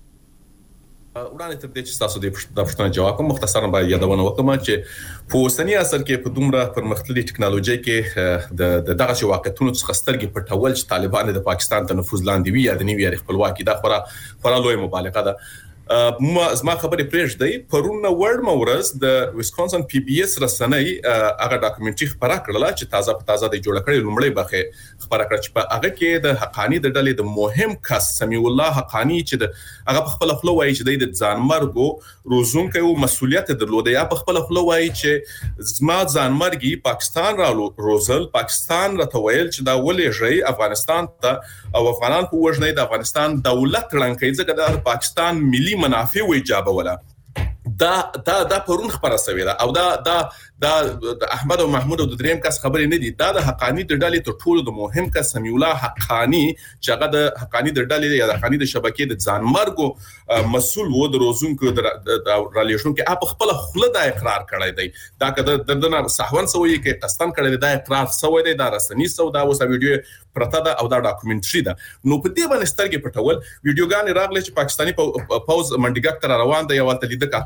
وړاندې تر دې چې تاسو د پښتنو جواب کوم مختصرا باید یادونه وکم چې په اوسنی عصر کې په دومره پرمختللي ټکنالوژي کې د دغه شی واقعیتونو څخه سترګې پټول چې طالبان د پاکستان ته نفوذ لاندې وي یا د نیویارک خپلواکي دا خورا خورا لوی مبالغه ده ما زما خبرې پرېږدي پرون ورډ مورز د ویسکونسن پی بي اس رسنۍ هغه ډاکومنټري خبره کړله چې تازه په تازه د جوړ کړي لومړی برخه خبره کړه چې په هغه کې د حقانی د ډلې د مهم کس سمیع الله حقانی چې د هغه په خپل خپل وایي چې د ځانمرګو روزونکو او مسولیت درلوده یا په خپل خپل وایي چې زما ځانمرګي پاکستان را روزل پاکستان راته ویل چې دا ولې ژي افغانستان ته او افغانان په وژنې د افغانستان دولت رانکې ځکه د پاکستان ملي منافع و ایجاب ولا دا دا دا پرون خبره سوي دا او دا دا دا احمد او محمود او د دریم کس خبرې نه دي دا د حقانی د ډلې ته ټول د مهم کس سمیع الله حقانی چې هغه د حقانی د ډلې یا د حقانی د شبکې د ځانمرګو مسول و د روزونکو د رالیشن کې اپ خپل خله د اقرار کړی دی دا کده د دنه صحون سوی کې قسطن کړی دی اقرار سوی دی دا رسنی سو دا اوس ویډیو پرته ده او دا ډاکومنټري ده نو په دې باندې سترګې پټول ویډیوګان راغلي چې پاکستاني پوز منډیګک تر روان دی او تل د کاته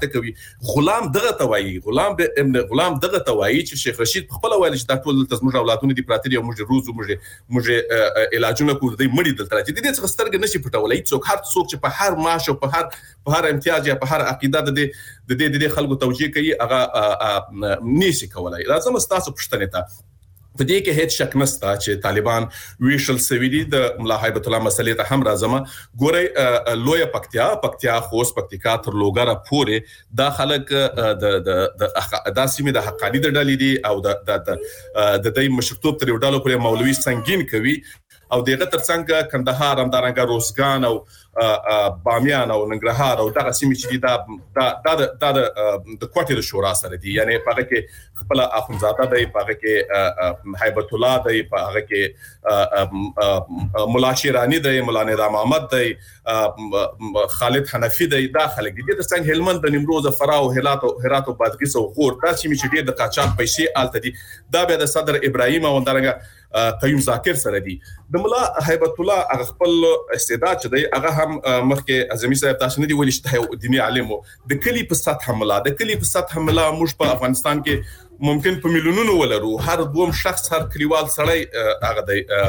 ځکه کوي غلام دغه توایي غلام د ابن غلام دغه توایي چې شیخ رشید خپل ویل چې دا ټول تزموږ اولادونه دي پراته دي او موږ روزو موږ موږ علاجونه کوو د مړي دلته چې دې څه سترګې نشي پټولای څوک هر څوک چې په هر معاش او په هر په هر امتیاز یا په هر عقیده د دې د دې خلکو توجیه کوي هغه نشي کولای. راځم تاسو پښتنه ته په دې کې هیڅ شک نشته چې طالبان ویشل سویدي د ملا هیبت الله مسلې ته هم راځم. ګوري لوی پکتیا پکتیا خوست پکتیکا تر لوګره پورې دا خلک د د د سیمه د حقانی د ډلې دي او د د د د مشرتوب تر ډالو پورې مولوي سنگین کوي او دغه ترڅنګ کندهار همدارنګه روزګان او بامیان او ننګرهار او دغه سیمې چې دا د د د کوټې د شورا سره دي یعنی په هغه کې خپل اخونزاده دی په هغه کې هیبت الله دی په هغه کې مولا شیرانی دی مولا نظام احمد دی خالد حنفی دی دا خلک دي د څنګه هلمند د نیمروز فراو هرات او هرات او بادغیس او خور دا سیمې چې د قاچاق پیسې آلته دي دا به د صدر ابراهیم او همدارنګه قیوم ذاکر سره دي. د مولا هیبت الله هغه خپل استعداد چې دی هغه هم مخکې اعظمي صاحب تاسو نه دی ویل چې دیني عالم د کلی په سطح حمله د کلی په سطح حمله موږ په افغانستان کې ممکن په میلیونونو ولرو هر دوم شخص هر کلیوال سړی هغه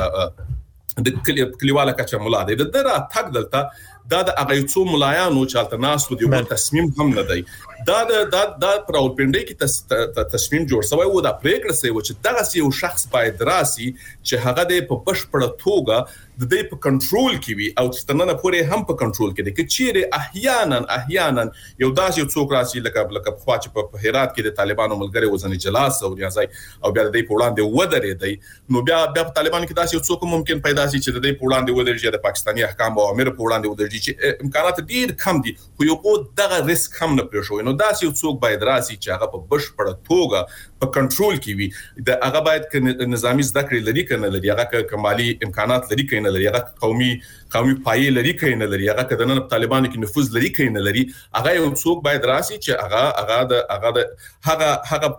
دی د کلی کلیواله کچا مولا دی د دره تک دلته دا د هغه څو ملایانو چې التناس و دی تصمیم هم نه دی دا د دا پراوپندې کې تصمیم جوړ شوی و دا پریکړه سوی و چې دغه یو شخص باید راسي چې هغه د په بشپړه توګه د دې په کنټرول کې وي او ستنه پورې هم په کنټرول کې دي چې چیرې احیانا احیانا یو داسې څوک راسي لکه لکه خو چې په هرات کې د طالبانو ملګری وزن جلاس او ریاضي او بیا د دې په وړاندې ودرې دی نو بیا بیا په طالبانو کې داسې څوک ممکن پیدا شي چې د دې په وړاندې ودرېږي د پاکستاني احکام او امر په وړاندې ودرېږي چې امکانات ډیر کم دي خو یو دغه ریسک هم نه پرېښوي نو داسې څوک باید راسي چې هغه په بشپړه توګه په کنټرول کې وي د هغه باید نظامی زده کړې لري کنه لري هغه کمالي امکانات لري کنه لري هغه قومي قومي پایې لري کنه لري هغه کدن په طالبانو کې نفوذ لري کنه لري هغه یو څوک باید راسي چې هغه هغه د هغه د هغه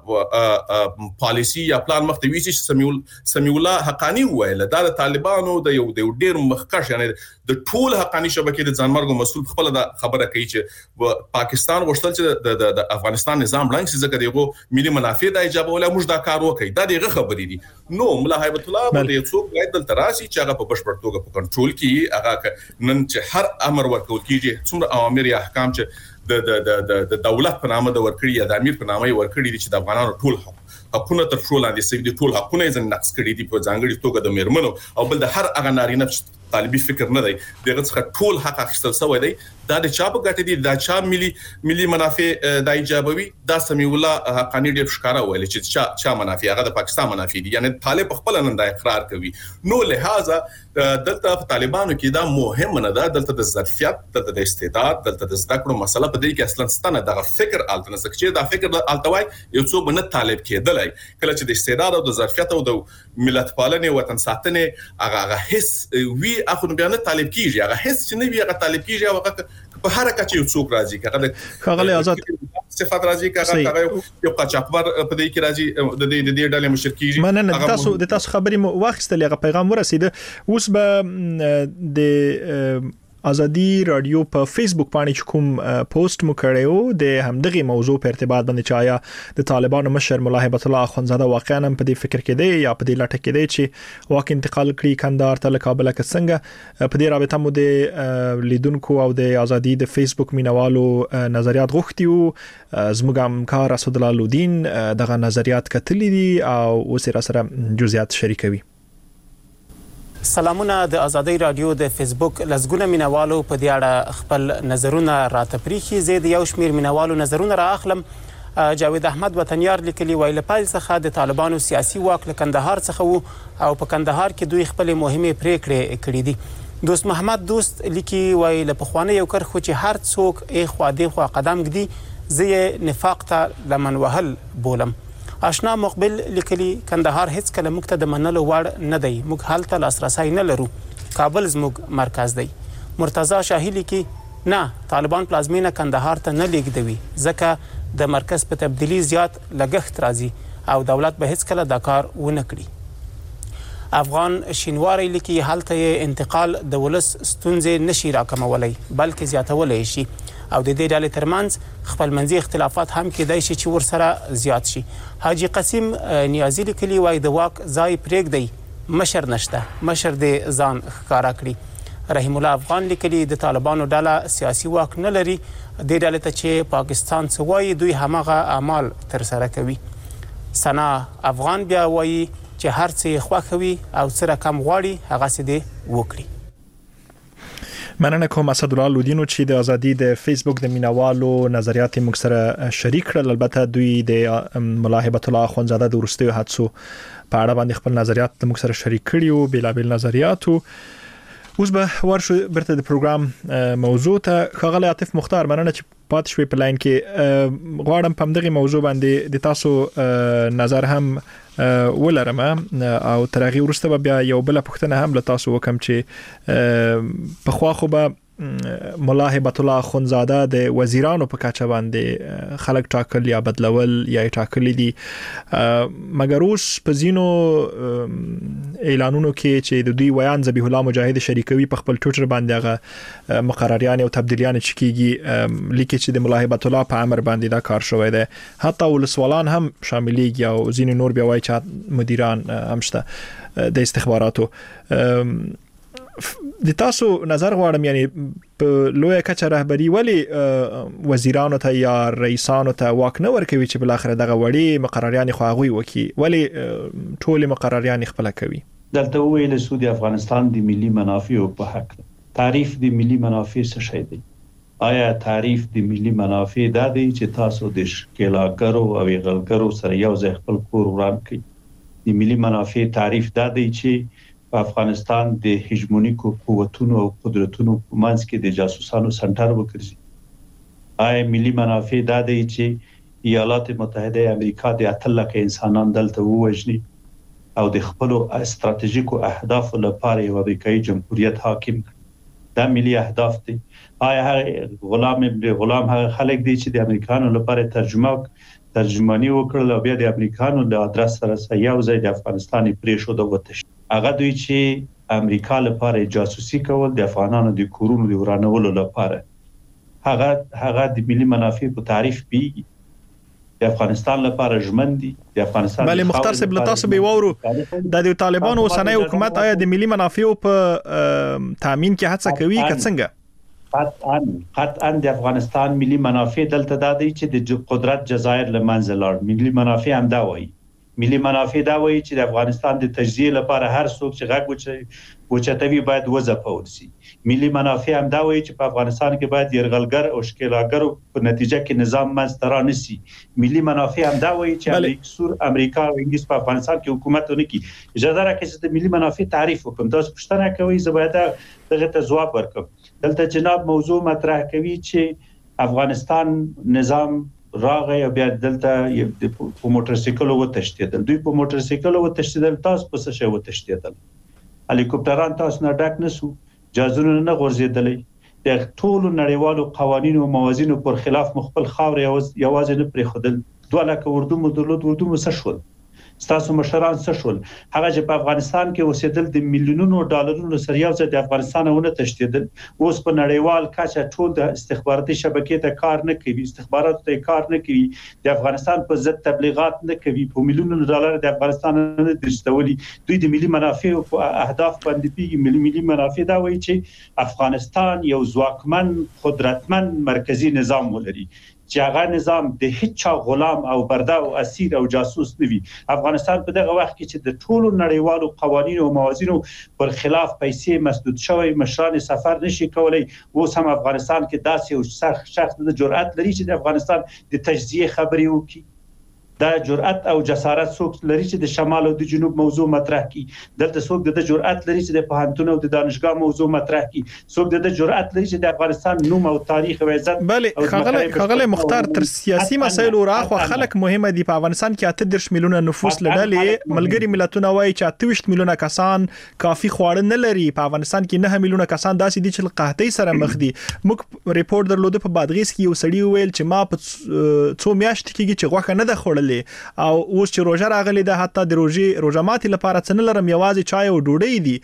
هغه پالیسی یا پلان مختوي چې سمیول سمیع الله حقانی ویل دا د طالبانو د یو د ډیر مخکښ یعنی د ټول حقانی شبکې د ځانمرګو مسول خپل د خبره کوي چې پاکستان غوښتل چې د افغانستان نظام رنګ سي ځکه دغه ملي منافع د ایجاب ولا موږ دا کار وکړي دا دغه خبرې دي نو مولا هیبت الله باندې څوک باید دلته راسي چې هغه په بشپړ توګه په کنټرول کې هغه نن چې هر امر ورکول کیږي څومره اوامر یا احکام چې د د د دولت په نامه د ورکړي یا د امیر په نامه ورکړي دي چې د افغانانو ټول حقونه تر ټول لاندې سوي دي ټول حقونه یې نقص کړي دي په ځانګړي توګه د میرمنو او بل د هر هغه نارینه طالبي فکر نه دی دغه څخه ټول حق اخیستل شوی دی دا د چا په ګټه دي دا چا ملي ملي منافع د ایجابوي دا سمیع الله حقانی ډیر ښکارا ویل چې چا چا منافع هغه د پاکستان منافع دي یعنی طالب خپل نن دا اقرار کوي نو لہذا دلته په طالبانو کې دا مهم نه ده دلته د ظرفیت دلته د استعداد دلته د زده کړو مسله په دې کې اصلا ستنه دغه فکر التنه چې دا فکر التوای یو څو بنه طالب کېدلای کله چې د استعداد او د ظرفیت او د ملت پالنې وطن ساتنې هغه هغه حس وی اخو بیا نه طالب کیږي هغه حس چې نه وی هغه طالب کیږي هغه په هر کچې یو څوک راځي هغه خغلی آزاد صفات راځي هغه یو قاچاقبر په دې کې راځي د دې د دې ډلې مشرکیږي مننه تاسو د تاسو خبرې مو واخیستل هغه پیغام ورسیده اوس به د ازادي رادیو په فیسبوک باندې کوم پوسټ مو کړو د همدغه موضوع په ارتباط باندې چې آیا د طالبانو مشر مولا هیبت الله اخونزاده واقعا په دې فکر کې دی یا په دې لټه کې دی چې واک انتقال کړي کندهار ته له کابل کې څنګه په دې رابطه مو د لیدونکو او د ازادي د فیسبوک مینوالو نظریات غوښتي وو زموږ همکار اسد الله لودین دغه نظریات کتلې دي او اوس را سره جزئیات شریکوي. سلامونه د ازادي رادیو د فیسبوک لزګونه مینوالو په دې اړه خپل نظرونه راته پریخي زید یو شمیر مینوالو نظرونه را اخلم. جاوید احمد وطنیار لیکلی ویل پای څخه د طالبانو سیاسي واک له کندهار څخه وو او په کندهار کې دوی خپل مهمه پریکړې کړې دي. دوست محمد دوست لیکي ویل په خوانه یو کر خو چې هر څوک ای خوا دی خو قدم ګدي زه نفاق ته لمن وهل بولم. آشنا مقبل لیکلی کندهار هیڅ کله موږ ته د منلو وړ نه دی موږ حالت لاسرسي نه لرو کابل زموږ مرکز دی. مرتضی شاهی لیکي نه طالبان پلازمینه کندهار ته نه لیږدوي ځکه د مرکز په تبدیلی زیات لګښت راځي او دولت به هیڅ کله دا کار ونه کړي. افغان شینواری لیکي حالت انتقال د ولس ستونزې نشي راکمولای بلکې زیاتولای شي. او د دې ډلې ترمنځ خپلمنځي اختلافات هم کېدای شي چې ورسره زیات شي. حاجی قاسم نیازی لیکلي وای د واک ځای پرېږدي مشر نشته، مشر دې ځان ښکارا کړي. رحیم الله افغان لیکلي د طالبانو ډله سیاسي واک نه لري، د ډلې ته چې پاکستان څه وایي دوی همغه اعمال تر سره کوي. سنا افغان بیا وایي چې هر څه خوښوي او څه رقم غواړي هغه څه دې وکړي. مننه کوم اسدالله لودینو چې د ازادي د فیسبوک د مینوالو نظریات موږ سره شریک کړل. البته دوی د ملا هیبت الله اخوندزاده د ورستیو حادثو په اړه باندې خپل نظریات موږ سره شریک کړي او بېلابېل نظریاتو. اوس به ورشو برته د پروګرام موضوع ته. ښاغلی عاطف مختار، مننه چې پاتې شوي په لاین کې. غواړم په همدغې موضوع باندې د تاسو نظر هم ولرم او تر هغې وروسته به بیا یو بله پوښتنه هم له تاسو وکړم چې پخوا خو به ملا هیبت الله اخوندزاده د وزیرانو په کچه باندې خلک ټاکل یا بدلول یا ټاکلي دي، مګر اوس په ځینو اعلانونو کې چې د دوی ویان ذبیح الله مجاهد شریکوي په خپل ټویټر باندې هغه مقرریان او تبدیلیان چې کیږي لیکي چې د ملا هیبت الله په امر باندې دا کار شوی دی. حتی ولسوالان هم شاملېږي او ځینې نور بیا وایي چې مدیران هم شته د استخباراتو. د تاسو نظر غواړم، یعنی په لویه کچه رهبری ولی وزیرانو ته یا رئیسانو ته واک نه ورکوي چې بل اخر دغه وړي مقرریان خو هغوی وکي، ولی ټول مقرریان خپل کوي؟ دلته ویل سو د افغانستان د ملي منافعو په حق تعریف د ملي منافع څه شی دی؟ آیا تعریف د ملي منافع دا دی چې تاسو د ښکېلاګرو او غلګرو سره یو ځای خپل کور وران کړئ؟ د ملي منافع تعریف دا دی چې په افغانستان د هجمونیکو قوتونو او قدرتونو په منځ کې د جاسوسانو سنټر وګرځي؟ آیا ملي منافع دا دی چې ایالات متحده امریکا د اتل لکه انسانان دلته ووجني او د خپل استراتیژیکو اهدافو لپاره یو امریکایي جمهوریت حاکم کړي؟ دا ملي اهداف دي. آیا هغه غلام ابن غلام هغه خلک دي چې د امریکانو لپاره ترجمه ترجمانی وکړل او بیا د امریکانو د ادرس سره یو ځای د افغانستان پریښود او وتښتید؟ هغه دوی چې امریکا لپاره جاسوسي کول د افغانانو د کورونو د ورانولو لپاره، هغه هغه د ملي منافع په تعریف پیږي؟ د افغانستان لپاره ژمن دي د افغانستان. بله مختار صاحب له تاسو به وورو د طالبانو اوسنۍ حکومت آیا د ملي منافعو په تامین کې هڅه کوي که څنګه؟ قطعا قطعا د افغانستان ملي منافع دلته دا دی چې د قدرت جزایر لمنځه لاړ. ملي منافع هم دا وایي ملي منافع دا وایي چې د افغانستان د تجزیه لپاره هر څوک چې غږ وچتوي باید وځپول شي. ملي منافع هم دا وایي چې په افغانستان کې باید يرغلګر او ښکېلاګر په نتیجه کې نظام منځته رانشي. ملي منافع هم دا وایي چې امریکا امریکا او انګلیس په افغانستان کې حکومت ونه کړي. اجازه راکړئ چې د ملي منافع تعریف وکړم. تاسو پوښتنه کوي زه باید دغه ته ځواب ورکړم. دلته جناب موضوع مطرح کوي چې افغانستان نظام راغی او بیا دلته په موټر سایکل وتښتیدل. دوی په موټر سایکل وتښتیدل، تاسو په څه شی وتښتیدل؟ هلیکوپټران تاسو نه ډک نسو، جازونه نه غورځېدلې، د ټولو نړیوالو قوانینو او موازینو پر خلاف مخبل خاور یوازې نه پرېښودل. دوه لکه اردو مو درلود، اردو مو څه شول؟ ستاسو مشران څه شول؟ هغه چې په افغانستان کې اوسېدل د میلیونونو ډالرونو سره یو ځای د افغانستان ونه تښتېدل، اوس په نړیوال کچه ټول د استخباراتي شبکې ته کار نه کوي، استخباراتو ته کار نه کوي، د افغانستان په ضد تبلیغات نه کوي، په میلیونونو ډالر د افغانستان نه درستولي. دوی د ملي منافع او اهداف باندې پیږي. ملي ملي منافع دا وایي چې افغانستان یو ځواکمن قدرتمن مرکزی نظام ولري چې هغه نظام د هیڅ غلام او برده او اسیر او جاسوس نه وي. افغانستان په دغه وخت کې چې د ټولو نړیوالو قوانینو او موازینو پر خلاف پیسې مسدود شوی، مشران سفر نشي کولای. اوس هم افغانستان کې داسې یو شخص د جرأت لري چې د افغانستان د تجزیه خبرې وکړي. دا جرأت او جسارت څوک لري چې د شمال او د جنوب موضوع مطرح کړي؟ دلته څوک د جرأت لري چې د پوهنتون او د دانشګاه موضوع مطرح کړي؟ څوک د جرأت لري چې د افغانستان نوم او تاریخ او عزت؟ بله خغله خغله مختار تر سیاسي مسایلو راخو خلک مهمه دي. په افغانستان کې اته دېرش میلیونه نفوس لري. ملګری ملتونه وایي چې اته ویشت میلیونه کسان کافي خواړه نه لري. په افغانستان کې نه میلیونه کسان داسې دي چې قحطۍ سره مخ دي. موږ ریپورت درلوده په بادغیس کې یو سړی ویل چې ما په څو میاشتې کې چې غوښه نه ده خوړلې او اوس چې روزه راغلی ده حتی د روزي روزه ماتي لپاره څنګه لرم یوازې چای او ډوډۍ دي.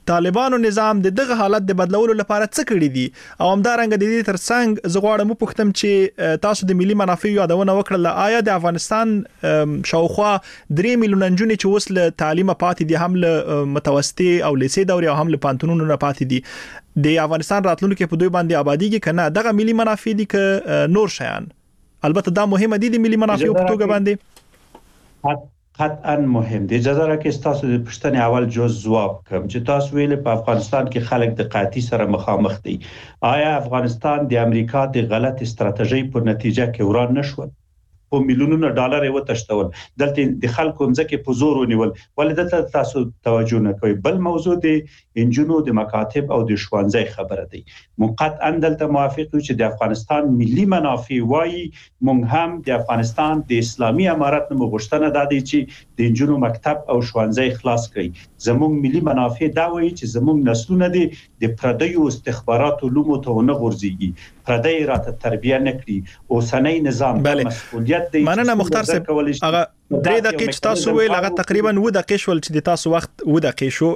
طالبانو نظام د دغه حالت د بدلولو لپاره څه کړی دي او همدارنګه د دې ترڅنګ زغواړم پوښتم چې تاسو د ملي منافعو یادونه وکړه آیا د افغانستان شاوخوا درې میلیون نجونې چې اوس له تعلیم پاتې دي هم له متوسطي او لیسې دورې او هم له پانتونونو نه پاتې دي د افغانستان راتلونکو په دوی باندې آبادیږي کنه دغه ملي منافع دي ک نور شیان البته دا مهمه دي د ملي منافعو په توګه باندې قطعا مهم دي. اجازه راکړئ تاسو د پښتنې اول جز جواب کوم چې تاسو ویل په افغانستان کې خلک د قحطۍ سره مخامخ دي. آیا افغانستان د امریکا د غلط استراتیژۍ په نتیجه کې وران نشو؟ په میلیونونو ډالر یې وتښتول دلته د خلکو ځکه په زور ونیول ولې تاسو توجه نه کوي. بل موضوع دی انجنونو د مکاتب او د ښوونځي خبره دی. موقت اندلته موافق یو چې د افغانستان ملي منافع وایي مونږ هم د افغانستان د اسلامي امارت نه مغشتنه د دې چې د انجنونو مکتب او ښوونځي خلاص کړي. زموږ ملي منافع دا وایي چې زموږ نسلونه دي د پردیو استخباراتو لومو ته نه غورځيږي پردی راته تربیه نکړي اوسنۍ نظام د مسؤلیت دی. مننه مختار صاحب هغه درې دقیقې چې تاسو ویل هغه تقریبا و دقیقې شول چې د تاسو وخت و دقیقې شو.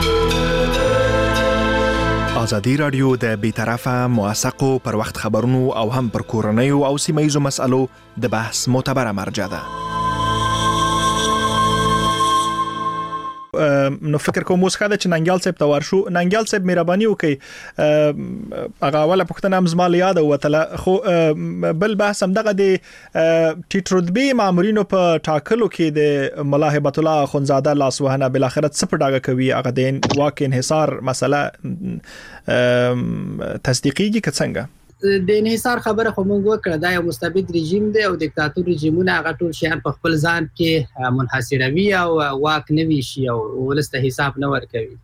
ازادي رادیو د بیطرفه موثقو پر وخت خبرونو او هم پر کورنیو او سیمایزو مسالو د بحث معتبره مرجع ده. نو فکر کوم اوس خاله چې ننګیال صاحب ته ورشو. ننګیال صاحب مهرباني وکړئ هغه اوله پوښتنه هم زما له یاده وتله خو بل بحث هم دغه د ټیټ رتبه مامورینو په ټاکلو کې د ملا هبت الله اخونزاده لاسوهنه بل اخرت څه په ډاګه کوي هغه د واقع انحصار مسله تصدیقيږي که څنګه؟ د انحصار خبره خو موږ وکړه دا یو مستبد رژیم دی او دیکتاتور رژیمونه هغه ټول شیان په خپل ځان کې منحصروي او واک نه ویشي او ولسته حساب نه ورکوي.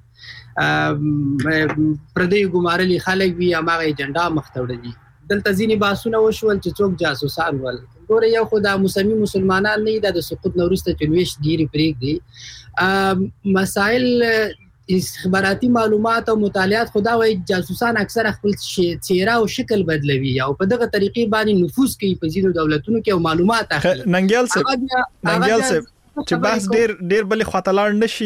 پردی ګمارلي خلک وي هغه ایجنډا مختوړي. دلته ځینی باسونه وشول چې څوک جاسوسان ول ګوره یو خو د مسلمي مسلمانان نه د سقوط نورسته چنويش ګيري پریک دي مسائل استخباراتي معلومات او مطالعات خدا وای جاسوسان اکثر خپل چهره او شکل بدلوي او په دغه طریقې باندې نفوذ کوي په ځینو دولتونو کې او معلومات اخلي. ننګیال صاحب ننګیال صاحب چې بس ډیر ډیر بلې خاطر لاړ نشي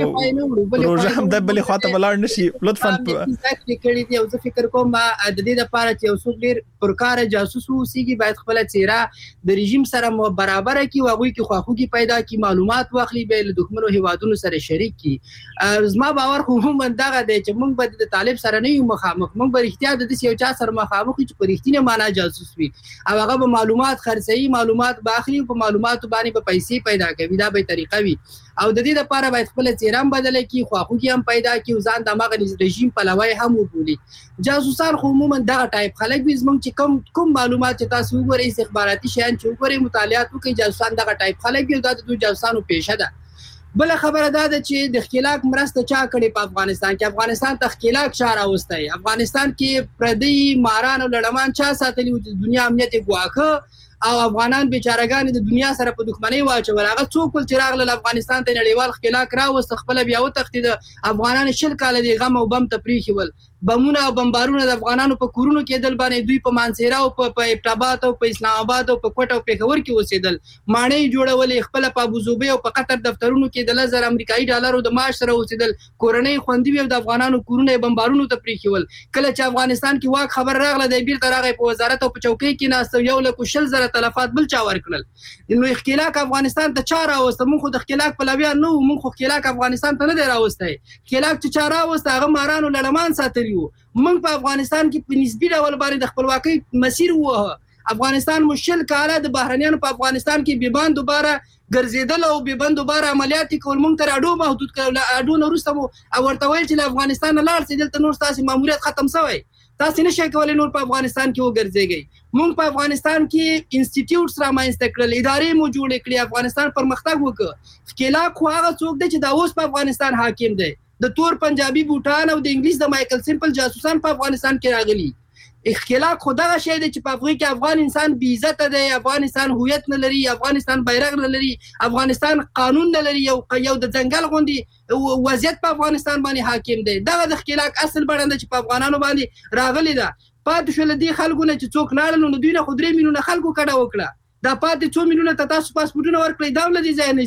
او روزه هم د بلې خاطر لاړ نشي لطفا ځکه کړي دی او زه فکر کوم د دې لپاره چې یو څوک ډیر پرکار جاسوس وسیږي باید خپل چهره د رژیم سره برابر کړي او هغه کې خواخوږي پیدا کړي معلومات واخلي به له دښمنو هیوادونو سره شریک کړي. زما باور خو هم دغه دی چې موږ به د طالب سره نه یو مخامخ موږ به احتیاط د دې یو چا سره مخامخ چې په رښتینه معنا جاسوس وي او هغه به معلومات خرڅي معلومات باخلي په معلوماتو باندې به پیسې پیدا کوي دا به طریقه وي او د دې لپاره باید خپل چیرې بدل کړي خواخوږي هم پیدا کړي ځان د مغه رژیم په لوي هم وبولي. جاسوسان خو عموما دغه ټایپ خلک وي زمونږ چې کوم کوم معلومات چې تاسو وګورئ استخباراتي شیان چې وګورئ مطالعات وکړئ جاسوسان دغه ټایپ خلک وي دا د جاسوسانو پیشه ده. بل خبره ده چې د خلاق مرسته چا کړي په افغانستان کې افغانستان ته خلاق چا راوستي افغانستان کې پردي ماران او لړمان چا ساتلی د دنیا امنیت ګواکه او افغانان بیچارهګان د دنیا سره په دښمنۍ واچول هغه څوک چې راغله افغانستان ته نړیوال خلاق راوست خپل بیا وتختی د افغانان شل کال دی غم او بم تپریخي ول بمونه او بمبارونه د افغانانو په کورونو کې دل باندې دوی په مانسیرا او په ابټاباد او په اسلام آباد او په کوټ او په خور کې وسیدل مانې جوړولې خپل په ابوظبي او په قطر دفترونو کې د لزر امریکایي ډالرو د معاش سره وسیدل کورنۍ خوندې وي د افغانانو کورونه بمبارونو ته پریخي ول کله چې افغانستان کې واک خبر راغله د بیرته راغی په وزارت او په چوکۍ کې ناست یو لکه شل زره تلفات بل چا ورکړل نو اختلاق افغانستان ته چا راوست مونږ خو د اختلاق په لویا نو مونږ خو اختلاق افغانستان ته نه دی راوستای اختلاق چې چا راوست هغه مارانو لړمان ساتلیو موږ په افغانستان کې په نسبی ډول باندې د خپلواکۍ مسیر وه افغانستان مشل کاله د بهرنیانو په افغانستان کې بیبان دوباره ګرځیدل او بیبان دوباره عملیات کول موږ تر اډو محدود کړل اډو نو رستمو او ورته ویل چې افغانستان لاړ سي دلته نور تاسو ماموریت ختم شوی تاسو نشئ کولای نور په افغانستان کې وګرځيږئ موږ په افغانستان کې انسټیټیوټس را ماینځته کړل ادارې مو جوړې کړې افغانستان پرمختګ وکړ خلاق خو هغه څوک دی چې دا اوس په افغانستان حاکم دی د تور پنجابي بوټان او د انګلیس د مایکل سیمپل جاسوسان په افغانستان کې راغلي اختلاق خدا شی دی چې په افغان کې افغان انسان بی عزت دی افغانستان هویت نه لري افغانستان بیرغ نه لري افغانستان قانون نه لري یو یو د ځنګل غوندي وضعیت په افغانستان باندې حاکم دی دغه د اختلاق اصل بڼه چې په افغانانو باندې راغلي ده پاتې شول دي خلکو نه چې څوک لاړل نو دوی نه خو درې میلیونه خلکو کډه وکړه دا پاتې څو میلیونه ته تاسو پاسپورتونه ورکړئ دا ولدي ځای نه زی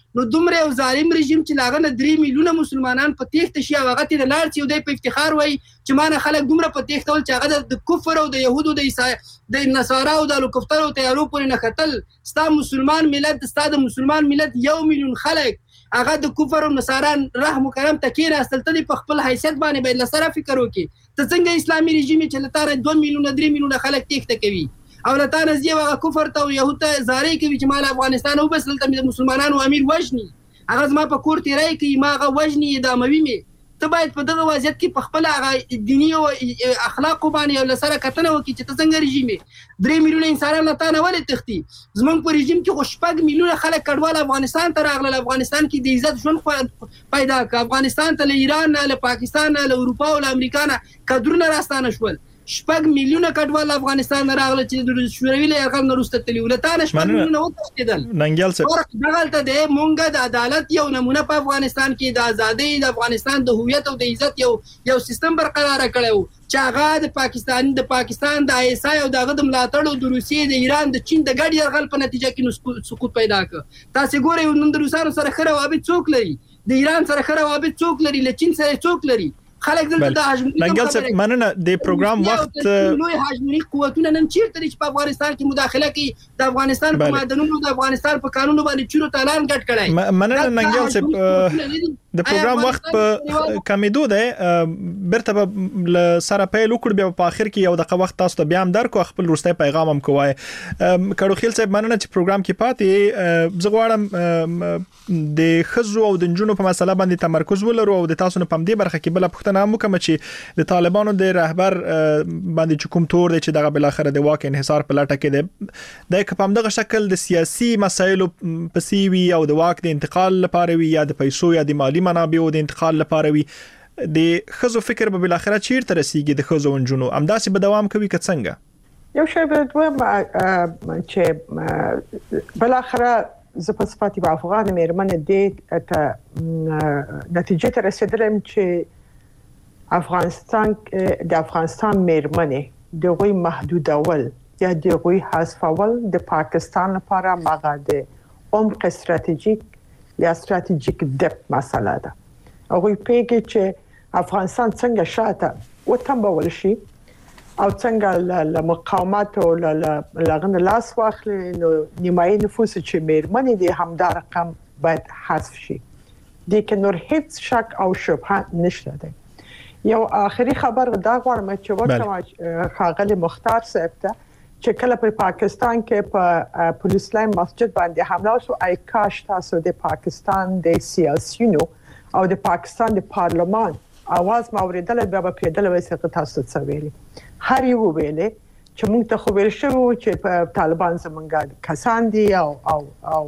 نو دومره یو ظالم رژیم چې لاغه نه درې میلیونه مسلمانان په تېښته شي او هغه ته د لاړ شي او دی په افتخار وایي چې ما نه خلک دومره په تېښته ول چې هغه د کفر او د یهودو د عیسی د نصارا او د الکفتر او تیارو پورې نه ختل. ستا مسلمان ملت ستا د مسلمان ملت یو میلیون خلک هغه د کفر او نصارا رحم و کرم تکین استل ته په خپل حیثیت باندې باید لسره فکر وکړي. ته څنګه اسلامي رژیم چې لتاره دوه میلیونه درې میلیونه خلک تېښته کوي او لتانه زی هغه کفر ته او يهود ته زاري کوي چې مال افغانستان او بس دلته د مسلمانانو امیر وژني هغه زما په کور تیرای کوي ما هغه وژني اداموي می. ته باید په دغه وضعیت کې په خپل هغه دینی او اخلاق باندې او لسره کتنه وکړي چې ته څنګه رژیم درې میلیونه انسانان لتانه ولې تختی زمونږ په رژیم کې خو شپږ میلیونه خلک کډوال افغانستان ته راغلل. افغانستان کې د عزت ژوند پیدا ک افغانستان ته له ایران نه له پاکستان نه له اروپا او له امریکا نه کډرونه راستانه شول. شپږ میلیونه کډوال افغانستان راغله چې د شوروي له یرغل نه وروسته تللی ولته شپږ میلیونه وتښتېدل. ننګیال صاحب دغلته د مونږه د عدالت یو نمونه په افغانستان کې د ازادۍ د افغانستان د هویت او د عزت یو یو سیستم برقرار کړو چې هغه د پاکستان د پاکستان د ایس آی او دغه د ملاتړ او د روسیې د ایران د چین د ګډ یرغل په نتیجه کې سقوط پیدا کړ. تاسو ګورئ نن د روسانو سره خره وابد څوک لري د ایران سره خره وابد څوک لري له چین سره څوک لري خلک دلته د هاجمونی ننګل صاحب مننه د پروګرام وخت لوی هاجمونی قوتونه نن چیرته چې په افغانستان کې مداخله کوي د افغانستان په معدنونو د افغانستان په قانونو باندې چورو تالان ګټ کړای. مننه ننګل صاحب د پروګرام وخت په کمیدو ده برته ل سره پیل وکړ بیا په اخر کې یو دغه وخت تاسو ته بیا هم درکو خپل روستي پیغام هم کوی. کړو خیل صاحب مننه چې پروګرام کې پاتې زغواړم د خزو او د جنونو په مسله باندې تمرکز ولرو او د تاسو نه پم دي برخه کې بل پښتنه مو کوم چې د طالبانو د رهبر باندې چې کوم تور دی چې دغه بل اخر د واک انحصار په لټه کې دی د کوم دغه شکل د سیاسي مسایلو پسې وی او د واک د انتقال لپاره وی یا د پیسو یا د مالی منابع د انتقال لپاره وی د خزو فکر به بل اخر چیرته رسیږي د خزو ونجونو امداسي به دوام کوي که څنګه یو شی به دوه چې بل اخر زه په صفاتي په افغان مېرمن دې ته نتیجه ته رسیدلم چې افغانستان د افغانستان مېرمنې د غوي محدودول یا د غوي حذفول د پاکستان لپاره مغاده عمق استراتیژیک یا استراتیژیک دپ مسله ده. هغه پیګه چې افغانستان څنګه شاته وتمبول شي او څنګه ل مقاومت او ل لغن لاس واخلي نو نیمایي نفوس چې مېرمنې دي همدا رقم باید حذف شي. د کې نور هیڅ شک او شبهه نشته ده. یو آخري خبر دا غواړم چې ورته خاغلی مختار صاحب ته چې کله په پاکستان کې په پولیس لاین مسجد باندې حمله وشو آی کاش تاسو د پاکستان د سیاسيونو او د پاکستان د پارلمان اواز موریدل بیا په پیدل وسه تاسو څه ویلي هر یو ویلي چې موږ ته خو ویل شو چې په طالبان زمونږ کسان دي او او او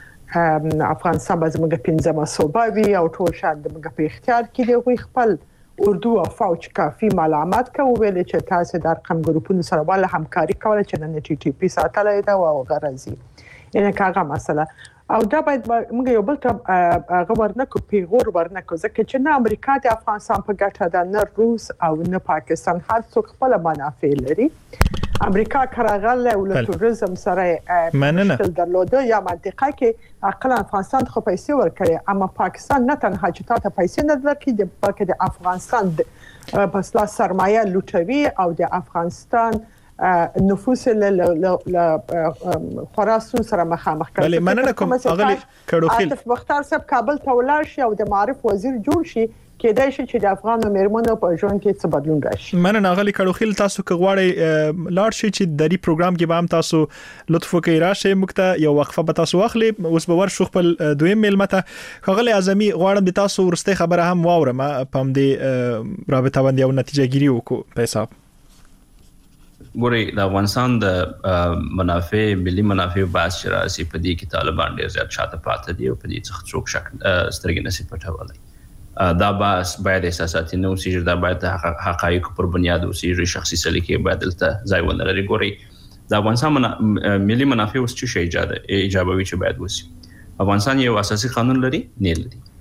افغانستان به زمونږ پنځمه صوبه وي او ټول شان د موږ په اختیار کې دی خو خپل اردو او فوج کافي معلومات کوي ویل چې تاسو د رقم ګروپونو سره ول همکاري کوله چې نن ټي ټي پی ساتلای دا او غرضی ان کاغه مسله او دا باید موږ یو بل ته غوړنه کو پیغور ورنه کو ځکه چې نه امریکا د افغانستان په ګټه ده نه روس او نه پاکستان هر څوک خپل منافع لري. امریکا کراغله او له توریزم سره مشکل درلوده یا منطقه کې عقل افغانستان خو پیسې ورکړي اما پاکستان نه تنها چې تاسو پیسې نه درکړي بلکې د افغانستان په اصل سرمایه لوټوي او د افغانستان نفوس ل خراسان سره مخامخ کړي. بله مننه کوم اغلی کړو خیل عاطف مختار صاحب کابل ته ولاړ شي او د معرف وزیر جوړ شي کېدای شي چې د افغان مېرمنو په ژوند کې څه بدلون راشي. مننه اغلی کړو خیل تاسو کغواړی لاړ شي چې د دې پروګرام کې به هم تاسو لطف وکړئ راشي مکته یو وقفه به تاسو واخلي اوس به ورشو خپل دویم ملمته خغلی اعظمي غواړم د تاسو ورسته خبره هم واورم پم دې رابطه باندې یو نتیجه ګیری وکړو په حساب ګوري د افغانستان د منافع ملي منافع باس شراسي په دې کې طالبان ډېر زیات شاته پاتې دي او په دې څخه څوک شک سترګې نشي پټولای. دا باس باید احساساتي نه اوسي دا باید حقایق پر بنیاد اوسي شخصي سلیقې باید دلته ځای ونه لري. ګوري د افغانستان ملي منافع اوس چې ایجاد ایجابوي چې باید وسی. افغانستان یو اساسي قانون لري نه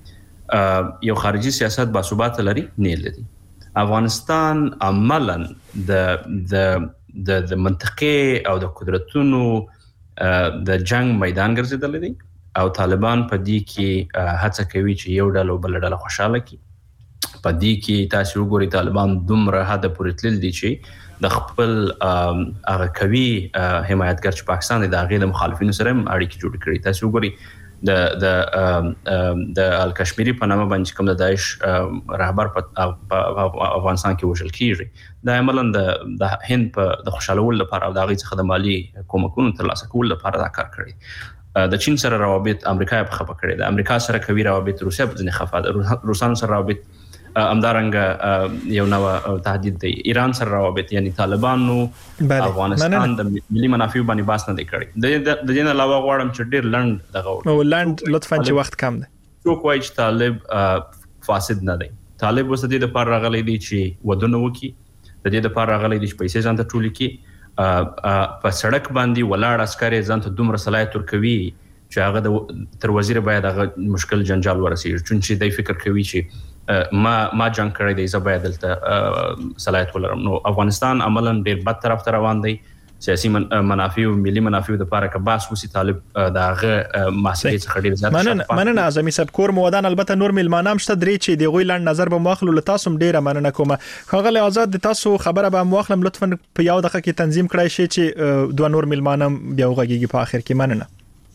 لري یو خارجي سیاست باثبات لري نه لري. افغانستان عملاً د د د د منطقې او د قدرتونو د جنگ میدان ګرځیدل دي او طالبان په دې کې هڅه کوي چې یو ډله بل ډله خوشاله کړي. په دې کې تاسو وګورئ طالبان دومره حد پورې تلل دي چې د خپل هغه کوي حمایتګر چې پاکستان د هغه د مخالفینو سره اړیکې جوړ کړي. تاسو وګورئ د د د الکشمیری په نامه باندې کوم د داعش رهبر په افغانستان کې وژل کیږي دا عملاً د هند په د خوشالول لپاره او د هغه څخه د مالی کومکونو ترلاسه کول لپاره دا کار کړی. د چین سره روابط امریکا په خپه کړی، د امریکا سره کوي روابط روسیا په ځنې خفه ده، روسانو سره روابط امدارنګ یو نو تهدید دی، ایران سره روابط یعنی طالبانو افغانستان د ملي منافع باندې باس نه دی کړی. د د دې علاوه غواړم چې ډیر لند دغه او لند لطفاً چې وخت کم دی. څوک وایي چې طالب فاسد نه دی، طالب وسه د لپاره راغلی دی چې ودونه وکي، د دې لپاره راغلی دی چې پیسې ځان ته ټول کی په سړک باندې ولاړ عسکر ځان ته دومره صلاحیت ورکوي چې هغه تر وزیر باید هغه مشکل جنجال ورسیږي، چې دای فکر کوي چې ما ما جنگ کړی دی زه باید دلته صلاحیت ولرم. نو افغانستان عملاً ډیر بد طرف ته روان دی، سیاسي منافع او ملي منافع د لپاره که باس وسی طالب دغه مسئله څخه ډیر زیات مننه مننه اعظمي صاحب کور مودان البته نور ملمانام شته درې چې دی غوي لاند نظر به مخلو له تاسو ډیره مننه کوم. خغل آزاد د تاسو خبره به مخلم لطفا په یو دقیقه کې تنظیم کړئ شي چې دوه نور ملمانام بیا وغږیږي په اخر کې. مننه.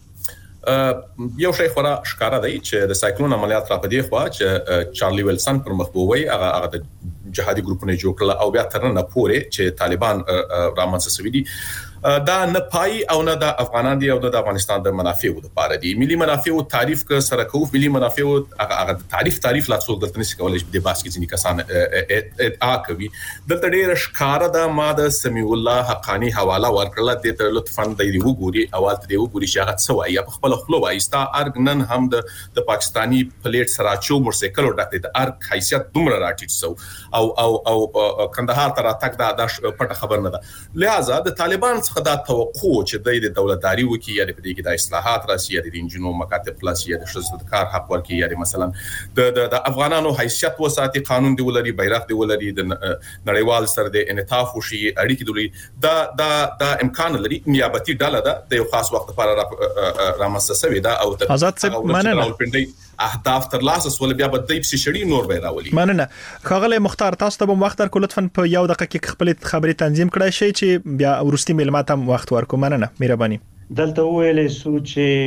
یو شی خورا ښکارا دی چې د سایکلون عملیات را پدې خو چې چارلی ویلسن پر مخبووي هغه هغه د جهادي ګروپونه جوړ کړل او بیا تر نه پورې چې طالبان رامنځته شوي دي دا نه پای او نه د افغانان دی او د افغانستان د منافعو لپاره دی. ملي منافعو تعریف ک سره کوو ملي منافعو هغه هغه تعریف تعریف لا څوک دلته نشي کولای چې د باس کې ځینې کسان ادعا کوي. دلته ډېر ښکارا د ماده سمیع الله حقانی حواله ورکړه د ته لطفاً د دې وګوري اول ته دې وګوري چې هغه څه وایي په خپل خپل وایي ستا ارګنن هم د د پاکستانی پلیټ سره چو مرسیکل او ډکټ د ارګ حیثیت دومره راټیټ سو او او او کندهار ته راتګ دا د پټه خبر نه ده. لہذا د طالبان دا توقع چې د دولتداري وکي یا د دې کې د اصلاحات راسي یا د انجینو مکاتب خلاصي یا د شذ کار حق ورکي یا مثلا د د افغانانو حیثیت وساتي قانون دی ولري بیرغ دی ولري د نړیوال سره د انعطاف وشي اړیکې دی دا دا دا امکان لري نیابتي ډله ده د یو خاص وخت لپاره رامنځته شوې ده او آزاد څه مننه اهداف تر لاسه سول بیا به د شړی نور به راولي. مننه. خغل مختار تاسو ته وخت در کو لطفا په یو دقیقه کې خپل خبري تنظیم کړئ شي چې بیا ورستي معلومات هم وخت ورکو. مننه مهرباني. دلته ویلې سو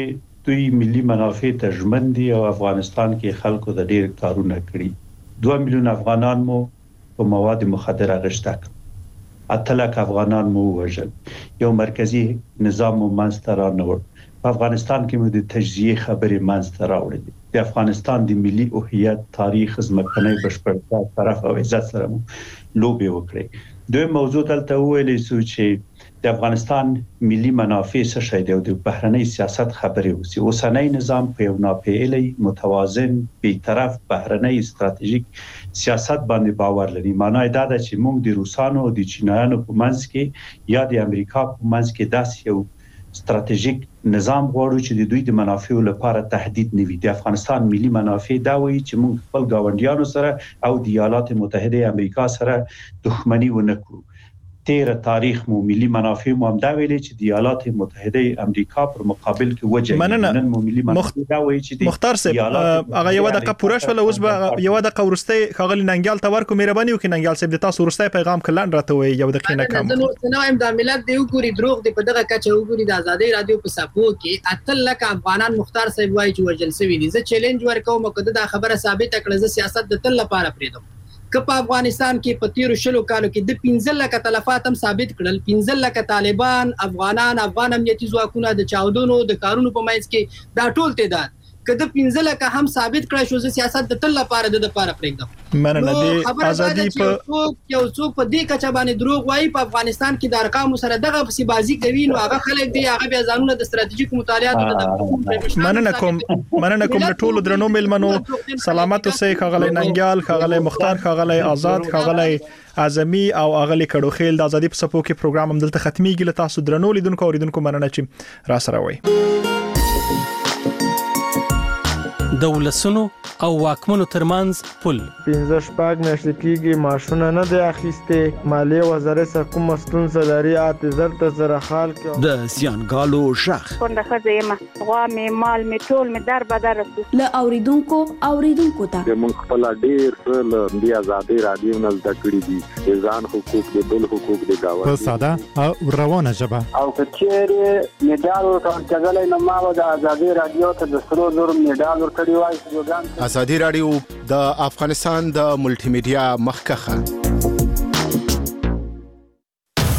چې دوی ملي منافع ته ژمن دي او افغانستان کې خلکو د ډیر کارونه کړی. دوه میلیون افغانان مو په مواد مخدره غشتک، اتلک افغانان مو وژل، یو مرکزی نظام مو منځته رانوړ. په افغانستان کې مو د تجزیه خبرې منځته راوړې. د افغانستان د ملي هویت، تاریخ، ځمکنۍ بشپړتیا، طرف او عزت سره مو لوبې وکړې. دوی موضوع دلته ویلې سو چې د افغانستان ملي منافع څه شي دی او د بهرنۍ سیاست خبرې وسی. اوسنۍ نظام په یو ناپېعلی، متوازن، بی‌طرف بهرنۍ استراتیژیک سیاست باندې باور لري. معنی دا ده چې موږ د روسانو او د چینایانو په منځ کې یا د امریکا په منځ کې داسې یو استراتیژیک نظام غواړو چې د دوی د منافعو لپاره تهدید نه وي. د افغانستان ملي منافع دا وایي چې موږ خپل ګاونډیانو سره او د ایالات متحده امریکا سره دښمنی ونه کړو. تیر تاریخ مو ملي منافع مو هم دا ویلي چې د ایالات متحده امریکا پر مقابل کې وجه نن مو ملي منافع دا وایي چې مختار صاحب هغه یو دقیقه پوره شول اوس به یو دقیقه ورسته خغلی ننګال ته ورکو مهرباني وکړئ. ننګال صاحب د تاسو ورسته پیغام کلان راته وي یو دقیقه نه کم. زه نو ام د ملت دی وګوري دروغ دی په دغه کچه وګوري د ازادي رادیو په صفو کې اتل لک افغانان مختار صاحب وایي چې وجل سوي دي. زه چیلنج ورکوم کده دا خبره ثابت کړه زه سیاست د تل لپاره پریدم. که په افغانستان کې په تیرو شلو کالو کې د پنځه لک تلفات هم ثابت کړل، پنځه لک طالبان، افغانان، افغان امنیتي ځواکونه د چاودنو د کارونو په منځ کې دا ټول تعداد کده پنځه لک هم ثابت کړی شو. سیاست د تل لپاره د لپاره پرېږدم. مننه دي ازادي په یو څوک په دې کچه باندې دروغ وایي په افغانستان کې د ارقام سره دغه پسې بازی کوي نو هغه خلک دی هغه بیا ځانونه د ستراتیژیک مطالعات د مننه کوم مننه کوم ټول درنو ملمنو سلامت اوسئ. خغلی ننګال، خغلی مختار، خغلی آزاد، خغلی اعظمي او اغلی کډو خیل د ازادي په صفو کې پروګرام هم دلته ختميږي. له تاسو درنو لیدونکو اوریدونکو مننه چې را سره وای. د ولسونو او واکمنو ترمنځ پل پنځه شپږ میاشتې کېږي معاشونه نه دی اخیستې مالیې وزارت سره کوم ستونزه لري اته ته سره حال کې د سیانګالو شخ څنګه خځه یم غوا مې مال مې ټول مې در بدر ل اوریدونکو اوریدونکو ته موږ خپل ډیر څه د آزادۍ رادیو نه زده کړی دي ځان حقوق د بل حقوق د گاوند په ساده او روانه ژبه او کچېره میډال ورکړل کېدل نو ما د آزادۍ رادیو ته د سرو زر میډال ورکړی وای. آزادي رادیو د افغانستان د ملټي میډیا مخکخه